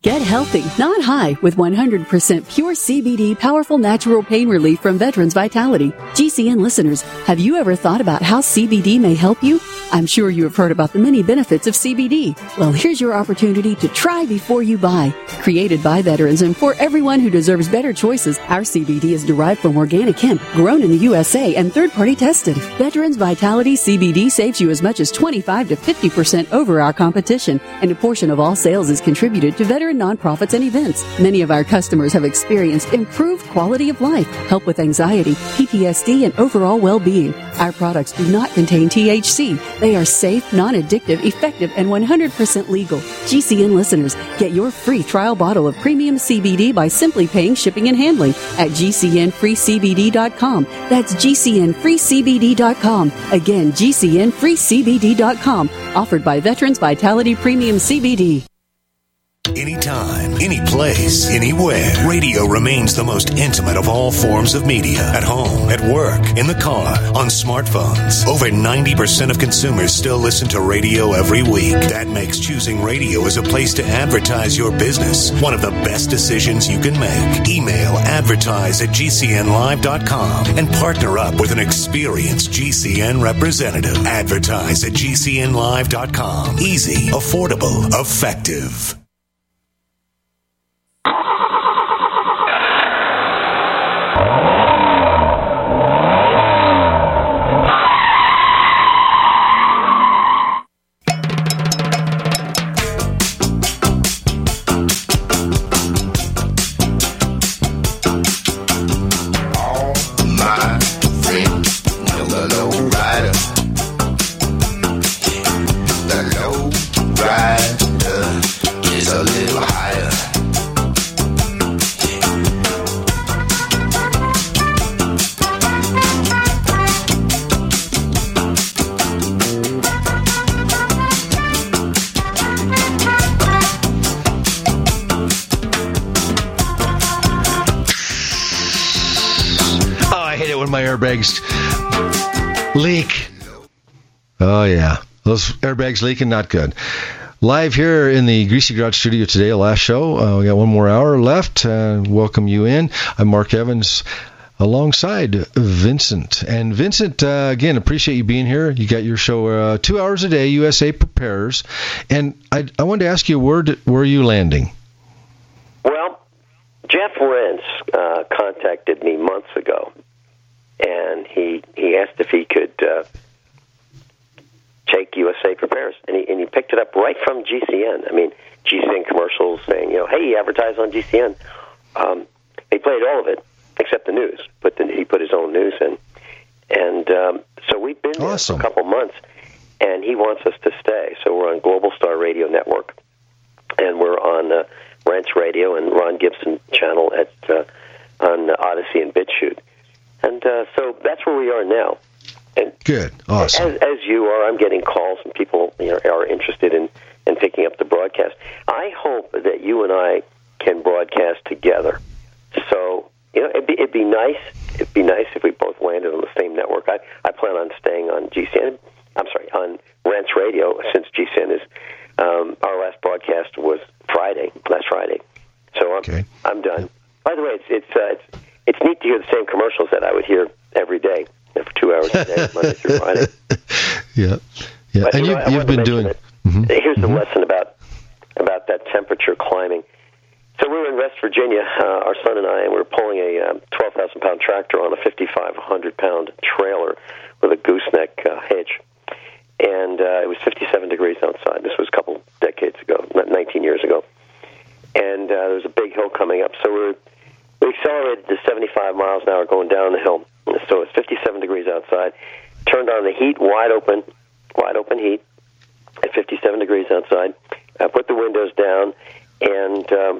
[SPEAKER 20] Get healthy, not high, with one hundred percent pure C B D powerful natural pain relief from Veterans Vitality. G C N listeners, have you ever thought about how C B D may help you? I'm sure you have heard about the many benefits of C B D. Well, here's your opportunity to try before you buy. Created by veterans and for everyone who deserves better choices, our C B D is derived from organic hemp, grown in the U S A and third-party tested. Veterans Vitality C B D saves you as much as twenty-five to fifty percent over our competition, and a portion of all sales is contributed to veteran nonprofits and events. Many of our customers have experienced improved quality of life, help with anxiety, P T S D, and overall well-being. Our products do not contain T H C. They are safe, non-addictive, effective, and one hundred percent legal. G C N listeners, get your free trial bottle of premium C B D by simply paying shipping and handling at G C N free C B D dot com. That's G C N free C B D dot com. Again, G C N free C B D dot com. Offered by Veterans Vitality Premium C B D.
[SPEAKER 21] Anytime, any place, anywhere. Radio remains the most intimate of all forms of media. At home, at work, in the car, on smartphones. Over ninety percent of consumers still listen to radio every week. That makes choosing radio as a place to advertise your business one of the best decisions you can make. Email advertise at G C N live dot com and partner up with an experienced G C N representative. Advertise at G C N live dot com. Easy, affordable, effective.
[SPEAKER 3] Airbags leak. Oh yeah, those airbags leaking, not good. Live here in the Greasy Garage studio today, last show. Uh, we got one more hour left. Uh, welcome you in. I'm Mark Evans alongside Vincent. And Vincent, uh, again, appreciate you being here. You got your show uh, two hours a day, U S A Prepares. And I, I wanted to ask you, where, did, where are you landing?
[SPEAKER 4] Well, Jeff Rentz uh, contacted me months ago. And he, he asked if he could uh, take U S A Prepares, and he and he picked it up right from G C N. I mean, G C N commercials saying, you know, hey, advertise on G C N. Um, he played all of it except the news, but then he put his own news in, and um, so we've been there
[SPEAKER 3] awesome.
[SPEAKER 4] for a couple months, and he wants us to stay. So we're on Global Star Radio Network, and we're on uh, Rentz Radio and Ron Gibson channel at uh, on Odyssey and BitChute. And uh, so that's where we are now. And
[SPEAKER 3] good, awesome.
[SPEAKER 4] As, as you are, I'm getting calls and people you know, are interested in, in picking up the broadcast. I hope that you and I can broadcast together. So you know, it'd be, it'd be nice. It'd be nice if we both landed on the same network. I, I plan on staying on G C N. I'm sorry, on Rentz Radio since G C N is. Um, our last broadcast was Friday, last Friday. So I'm okay. I'm done. Yeah. By the way, it's it's. Uh, it's It's neat to hear the same commercials that I would hear every day for two hours a day, Monday through Friday.
[SPEAKER 3] Yeah, yeah.
[SPEAKER 4] But,
[SPEAKER 3] and
[SPEAKER 4] you
[SPEAKER 3] you,
[SPEAKER 4] know,
[SPEAKER 3] you've been doing.
[SPEAKER 4] Mm-hmm. Here's the mm-hmm. lesson about about that temperature climbing. So we were in West Virginia, uh, our son and I, and we were pulling a um, twelve thousand pound tractor on a fifty-five hundred pound trailer with a gooseneck uh, hitch, and uh, it was fifty-seven degrees outside. This was a couple decades ago, nineteen years ago, and uh, there was a big hill coming up. So we were We accelerated to seventy-five miles an hour going down the hill. So it's fifty-seven degrees outside. Turned on the heat, wide open, wide open heat at fifty-seven degrees outside. I put the windows down, and um,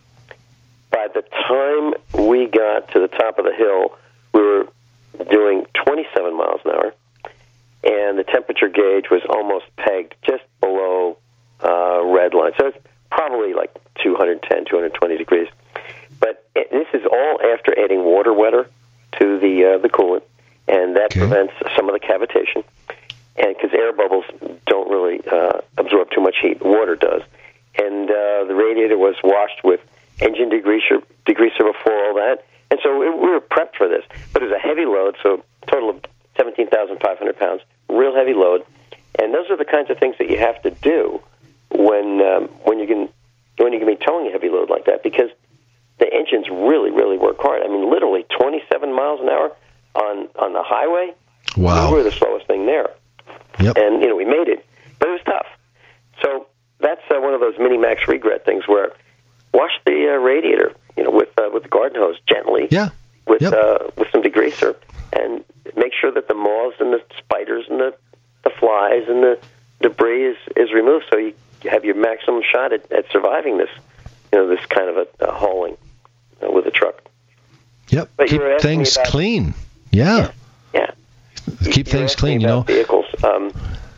[SPEAKER 4] by the time we got to the top of the hill, we were doing twenty-seven miles an hour, and the temperature gauge was almost pegged just below uh, red line. So it's probably like two ten, two twenty degrees. But it, this is all after adding water wetter to the uh, the coolant, and that okay. prevents some of the cavitation. And because air bubbles don't really uh, absorb too much heat, water does. and uh, the radiator was washed with engine degreaser, degreaser before all that. And so it, we were prepped for this. But it was a heavy load, so total of seventeen thousand five hundred pounds, real heavy load. And those are the kinds of things that you have to do when um, when you can when you can be towing a heavy load like that, because the engines really, really work hard. I mean, literally twenty-seven miles an hour on, on the highway.
[SPEAKER 3] Wow.
[SPEAKER 4] We were the slowest thing there.
[SPEAKER 3] Yep.
[SPEAKER 4] And, you know, we made it. But it was tough. So that's uh, one of those Mini-Max regret things where wash the uh, radiator, you know, with uh, with the garden hose gently.
[SPEAKER 3] Yeah.
[SPEAKER 4] With,
[SPEAKER 3] yep.
[SPEAKER 4] uh, with some degreaser. And make sure that the moths and the spiders and the, the flies and the debris is, is removed so you have your maximum shot at, at surviving this, you know, this kind of a, a hauling uh, with a truck.
[SPEAKER 3] Yep.
[SPEAKER 4] But
[SPEAKER 3] keep things about,
[SPEAKER 4] Yeah.
[SPEAKER 3] clean. Yeah.
[SPEAKER 4] yeah.
[SPEAKER 3] Keep
[SPEAKER 4] you
[SPEAKER 3] things clean, you know.
[SPEAKER 4] Vehicles. Um,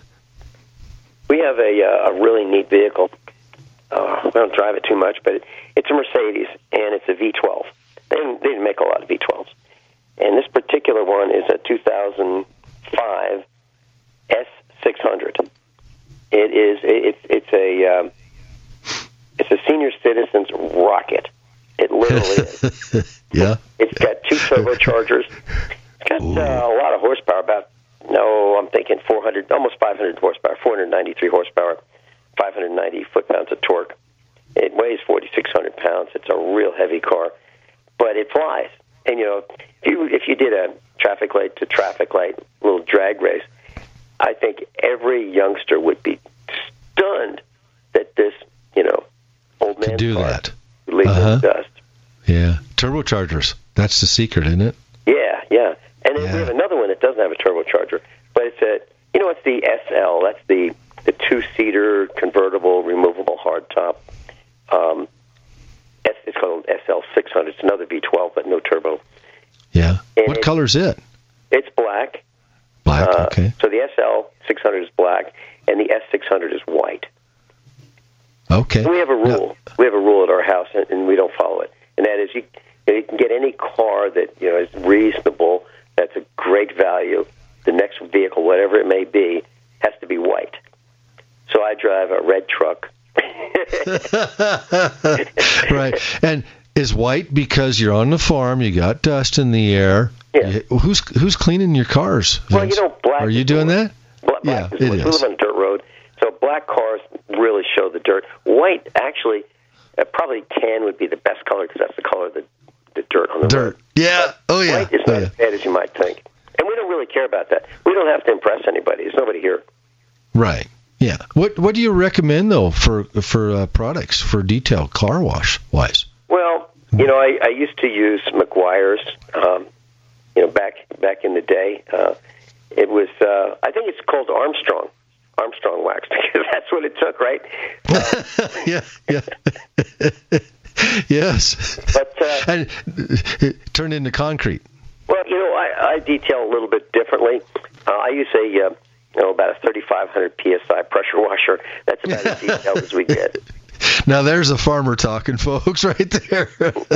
[SPEAKER 4] we have a, uh, a really neat vehicle. Uh, we don't drive it too much, but it, it's a Mercedes, and it's a V twelve. They didn't, they didn't make a lot of V twelves. And this particular one is a two thousand five S six hundred. It is it's it's a um, it's a senior citizen's rocket. It literally is.
[SPEAKER 3] Yeah.
[SPEAKER 4] It's got two turbochargers. It's got uh, a lot of horsepower. About no, I'm thinking four hundred, almost five hundred horsepower, four hundred ninety-three horsepower, five hundred ninety foot-pounds of torque. It weighs forty-six hundred pounds. It's a real heavy car, but it flies. And you know, if you if you did a traffic light to traffic light little drag race, I think every youngster would be stunned that this, you know, old man
[SPEAKER 3] do
[SPEAKER 4] car
[SPEAKER 3] that.
[SPEAKER 4] leaves
[SPEAKER 3] Uh-huh.
[SPEAKER 4] dust.
[SPEAKER 3] Yeah, turbochargers. That's the secret, isn't it?
[SPEAKER 4] Yeah, yeah. And then
[SPEAKER 3] Yeah.
[SPEAKER 4] we have another one that doesn't have a turbocharger, but it's a, you know, it's the S L. That's the the two-seater convertible, removable hardtop. Um, S, it's called S L six hundred. It's another V twelve, but no turbo.
[SPEAKER 3] Yeah.
[SPEAKER 4] And
[SPEAKER 3] what
[SPEAKER 4] it-
[SPEAKER 3] color is it?
[SPEAKER 4] It's black.
[SPEAKER 3] Black.
[SPEAKER 4] Uh,
[SPEAKER 3] okay.
[SPEAKER 4] So the S L six hundred is black, and the S six hundred is white.
[SPEAKER 3] Okay.
[SPEAKER 4] And we have a rule. We have a rule at our house, and, and we don't follow it. And that is, you, you can get any car that you know is reasonable. That's a great value. The next vehicle, whatever it may be, has to be white. So I drive a red truck.
[SPEAKER 3] Right. And is white because you're on the farm, you got dust in the air.
[SPEAKER 4] Yeah.
[SPEAKER 3] You- who's who's cleaning your cars?
[SPEAKER 4] Well,
[SPEAKER 3] Vince?
[SPEAKER 4] you know, black.
[SPEAKER 3] Are you doing that?
[SPEAKER 4] Black,
[SPEAKER 3] Yeah,
[SPEAKER 4] black
[SPEAKER 3] it
[SPEAKER 4] we
[SPEAKER 3] is.
[SPEAKER 4] live on a dirt road, so black cars really show the dirt. White, actually, uh, probably tan would be the best color because that's the color of the, the dirt on the
[SPEAKER 3] Dirt.
[SPEAKER 4] road.
[SPEAKER 3] Yeah. Oh yeah.
[SPEAKER 4] White is
[SPEAKER 3] Oh,
[SPEAKER 4] not
[SPEAKER 3] yeah.
[SPEAKER 4] as bad as you might think. And we don't really care about that. We don't have to impress anybody. There's nobody here.
[SPEAKER 3] Right. Yeah. What What do you recommend though for for uh, products for detail car wash wise?
[SPEAKER 4] Well, you know, I, I used to use McGuire's. Um, you know, back back in the day, uh, it was. Uh, I think it's called Armstrong, Armstrong wax, because that's what it took, right?
[SPEAKER 3] yeah. Yeah. Yes.
[SPEAKER 4] But uh,
[SPEAKER 3] and it turned into concrete.
[SPEAKER 4] well, you know, I, I detail a little bit differently. Uh, I use a, uh, you know, about a thirty-five hundred P S I pressure washer. That's about as detailed as we get.
[SPEAKER 3] Now there's a farmer talking, folks, right there.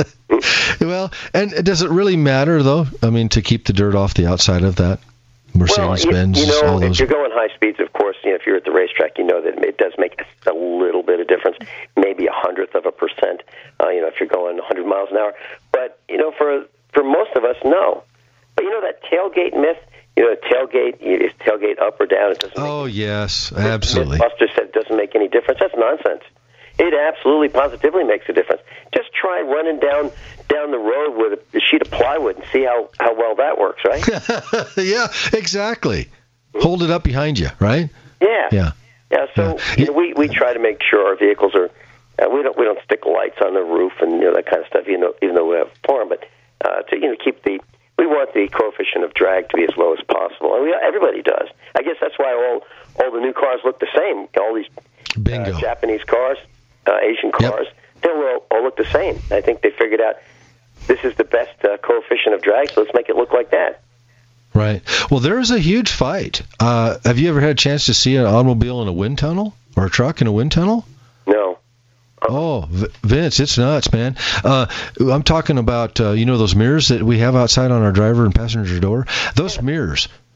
[SPEAKER 3] Well, and does it really matter though? I mean, to keep the dirt off the outside of that Mercedes
[SPEAKER 4] well,
[SPEAKER 3] Benz,
[SPEAKER 4] you, you know,
[SPEAKER 3] all
[SPEAKER 4] if
[SPEAKER 3] those.
[SPEAKER 4] you're going high speeds, of course, you know, if you're at the racetrack, you know that it does make a little bit of difference, maybe a hundredth of a percent. Uh, you know, if you're going one hundred miles an hour, but you know, for for most of us, no. But you know that tailgate myth. You know, tailgate is tailgate up or down. It doesn't.
[SPEAKER 3] Oh
[SPEAKER 4] make
[SPEAKER 3] yes, absolutely.
[SPEAKER 4] Buster said it doesn't make any difference. That's nonsense. It absolutely, positively makes a difference. Just try running down down the road with a, a sheet of plywood and see how, how well that works, right?
[SPEAKER 3] Yeah, exactly. Hold it up behind you, right?
[SPEAKER 4] Yeah.
[SPEAKER 3] Yeah.
[SPEAKER 4] Yeah. So
[SPEAKER 3] Yeah.
[SPEAKER 4] You know, we we try to make sure our vehicles are. Uh, we don't we don't stick lights on the roof and you know that kind of stuff. Even though even though we have a farm, but uh, to you know keep the we want the coefficient of drag to be as low as possible, and we everybody does. I guess that's why all all the new cars look the same. All these
[SPEAKER 3] Bingo.
[SPEAKER 4] Uh, Japanese cars, uh, Asian cars, they all, all look the same. I think they figured out this is the best uh, coefficient of drag, so let's make it look like that.
[SPEAKER 3] Right. Well, there is a huge fight. Uh, have you ever had a chance to see an automobile in a wind tunnel or a truck in a wind tunnel?
[SPEAKER 4] No.
[SPEAKER 3] Oh, V- Vince, it's nuts, man. Uh, I'm talking about, uh, you know, those mirrors that we have outside on our driver and passenger door? Those mirrors,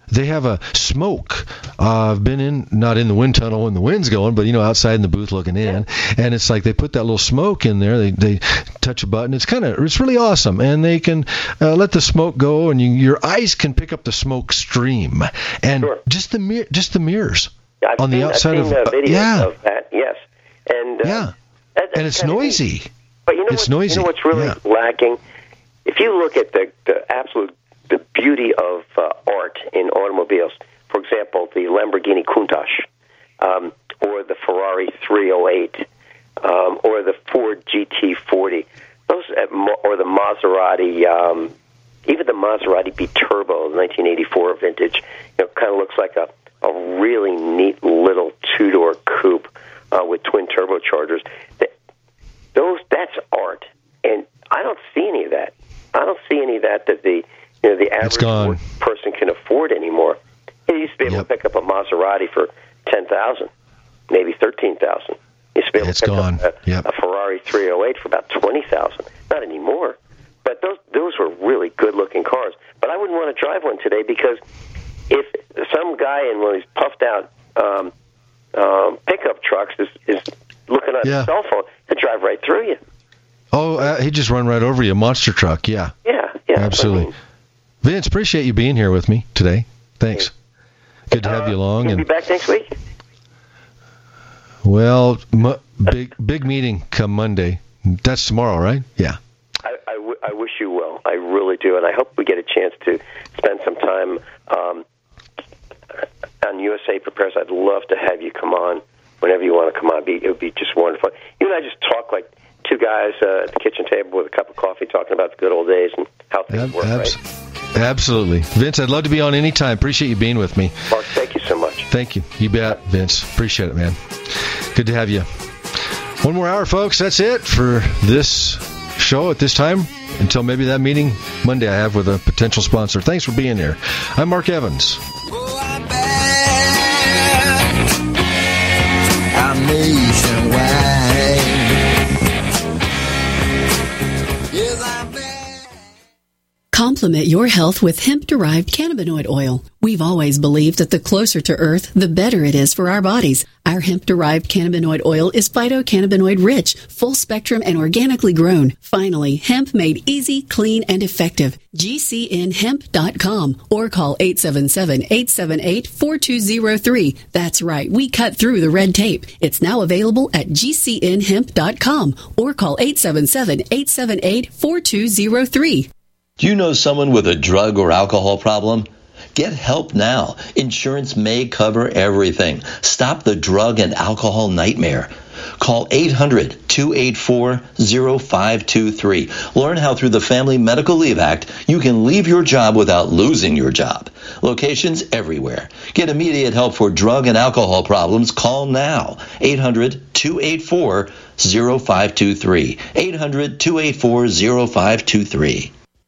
[SPEAKER 3] they have a smoke. Uh, I've been in, not in the wind tunnel when the wind's going, but, you know, outside in the booth looking in. And it's like they put that little smoke in there. They they touch a button. It's kind of, it's really awesome. And they can uh, let the smoke go, and you, your eyes can pick up the smoke stream. And sure. just the mir- just the mirrors
[SPEAKER 4] I've
[SPEAKER 3] on
[SPEAKER 4] seen,
[SPEAKER 3] the outside
[SPEAKER 4] I've seen,
[SPEAKER 3] of,
[SPEAKER 4] uh, videos
[SPEAKER 3] uh, yeah.
[SPEAKER 4] of that, yes. And, uh,
[SPEAKER 3] yeah.
[SPEAKER 4] That,
[SPEAKER 3] and it's noisy.
[SPEAKER 4] Neat. But you know,
[SPEAKER 3] it's
[SPEAKER 4] what,
[SPEAKER 3] noisy.
[SPEAKER 4] you know what's really
[SPEAKER 3] yeah.
[SPEAKER 4] lacking? If you look at the, the absolute the beauty of uh, art in automobiles, for example, the Lamborghini Countach, um, or the Ferrari three oh eight, um, or the Ford G T forty, those, or the Maserati, um, even the Maserati Biturbo, nineteen eighty-four vintage, you know, kind of looks like a, a really neat little two-door coupe uh, with twin turbochargers. Those, that's art, and I don't see any of that. I don't see any of that that the you know the average person can afford anymore. You used to be able yep. to pick up a Maserati for ten thousand, maybe thirteen thousand. You used to be able
[SPEAKER 3] it's
[SPEAKER 4] to pick
[SPEAKER 3] gone.
[SPEAKER 4] up a,
[SPEAKER 3] yep.
[SPEAKER 4] a Ferrari three oh eight for about twenty thousand. Not anymore. But those those were really good looking cars. But I wouldn't want to drive one today because if some guy in one of these puffed out um, um, pickup trucks is, is looking at
[SPEAKER 3] yeah.
[SPEAKER 4] his cell phone, he'll drive right through you.
[SPEAKER 3] Oh, uh, he'd just run right over you. Monster truck, yeah.
[SPEAKER 4] Yeah, yeah.
[SPEAKER 3] Absolutely. I mean, Vince, appreciate you being here with me today. Thanks. Good to have
[SPEAKER 4] uh,
[SPEAKER 3] you along.
[SPEAKER 4] You'll
[SPEAKER 3] and
[SPEAKER 4] be back next week?
[SPEAKER 3] Well, m- big big meeting come Monday. That's tomorrow, right? Yeah.
[SPEAKER 4] I, I, w- I wish you well. I really do, and I hope we get a chance to spend some time um, on U S A Prepares. I'd love to have you come on whenever you want to come on. It'd be, it would be just wonderful. You and I just talk like two guys uh, at the kitchen table with a cup of coffee talking about the good old days and how things
[SPEAKER 3] Ab-
[SPEAKER 4] work,
[SPEAKER 3] abs-
[SPEAKER 4] right?
[SPEAKER 3] Absolutely. Vince, I'd love to be on any time. Appreciate you being with me.
[SPEAKER 4] Mark, thank you so much.
[SPEAKER 3] Thank you. You bet, Vince. Appreciate it, man. Good to have you. One more hour, folks. That's it for this show at this time. Until maybe that meeting Monday I have with a potential sponsor. Thanks for being here. I'm Mark Evans.
[SPEAKER 17] I'm nationwide.
[SPEAKER 20] Complement your health with hemp-derived cannabinoid oil. We've always believed that the closer to Earth, the better it is for our bodies. Our hemp-derived cannabinoid oil is phytocannabinoid-rich, full-spectrum, and organically grown. Finally, hemp made easy, clean, and effective. G C N hemp dot com or call eight seven seven, eight seven eight, four two zero three. That's right, we cut through the red tape. It's now available at G C N hemp dot com or call eight seven seven, eight seven eight, four two zero three.
[SPEAKER 1] Do you know someone with a drug or alcohol problem? Get help now. Insurance may cover everything. Stop the drug and alcohol nightmare. Call eight hundred, two eight four, zero five two three. Learn how through the Family Medical Leave Act you can leave your job without losing your job. Locations everywhere. Get immediate help for drug and alcohol problems. Call now. eight hundred, two eight four, zero five two three. eight hundred, two eight four, zero five two three.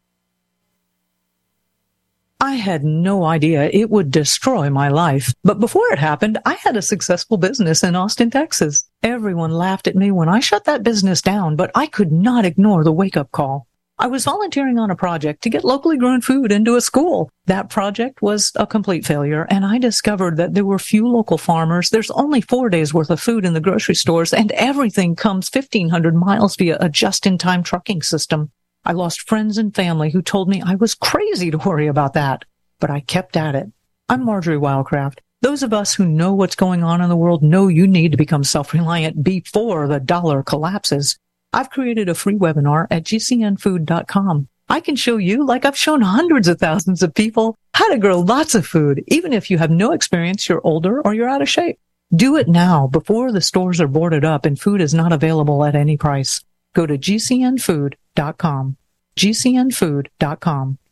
[SPEAKER 22] I had no idea it would destroy my life. But before it happened, I had a successful business in Austin, Texas. Everyone laughed at me when I shut that business down, but I could not ignore the wake-up call. I was volunteering on a project to get locally grown food into a school. That project was a complete failure, and I discovered that there were few local farmers. There's only four days worth of food in the grocery stores, and everything comes fifteen hundred miles via a just-in-time trucking system. I lost friends and family who told me I was crazy to worry about that, but I kept at it. I'm Marjorie Wildcraft. Those of us who know what's going on in the world know you need to become self-reliant before the dollar collapses. I've created a free webinar at G C N food dot com. I can show you, like I've shown hundreds of thousands of people, how to grow lots of food, even if you have no experience, you're older, or you're out of shape. Do it now before the stores are boarded up and food is not available at any price. Go to G C N food dot com. G C N food dot com.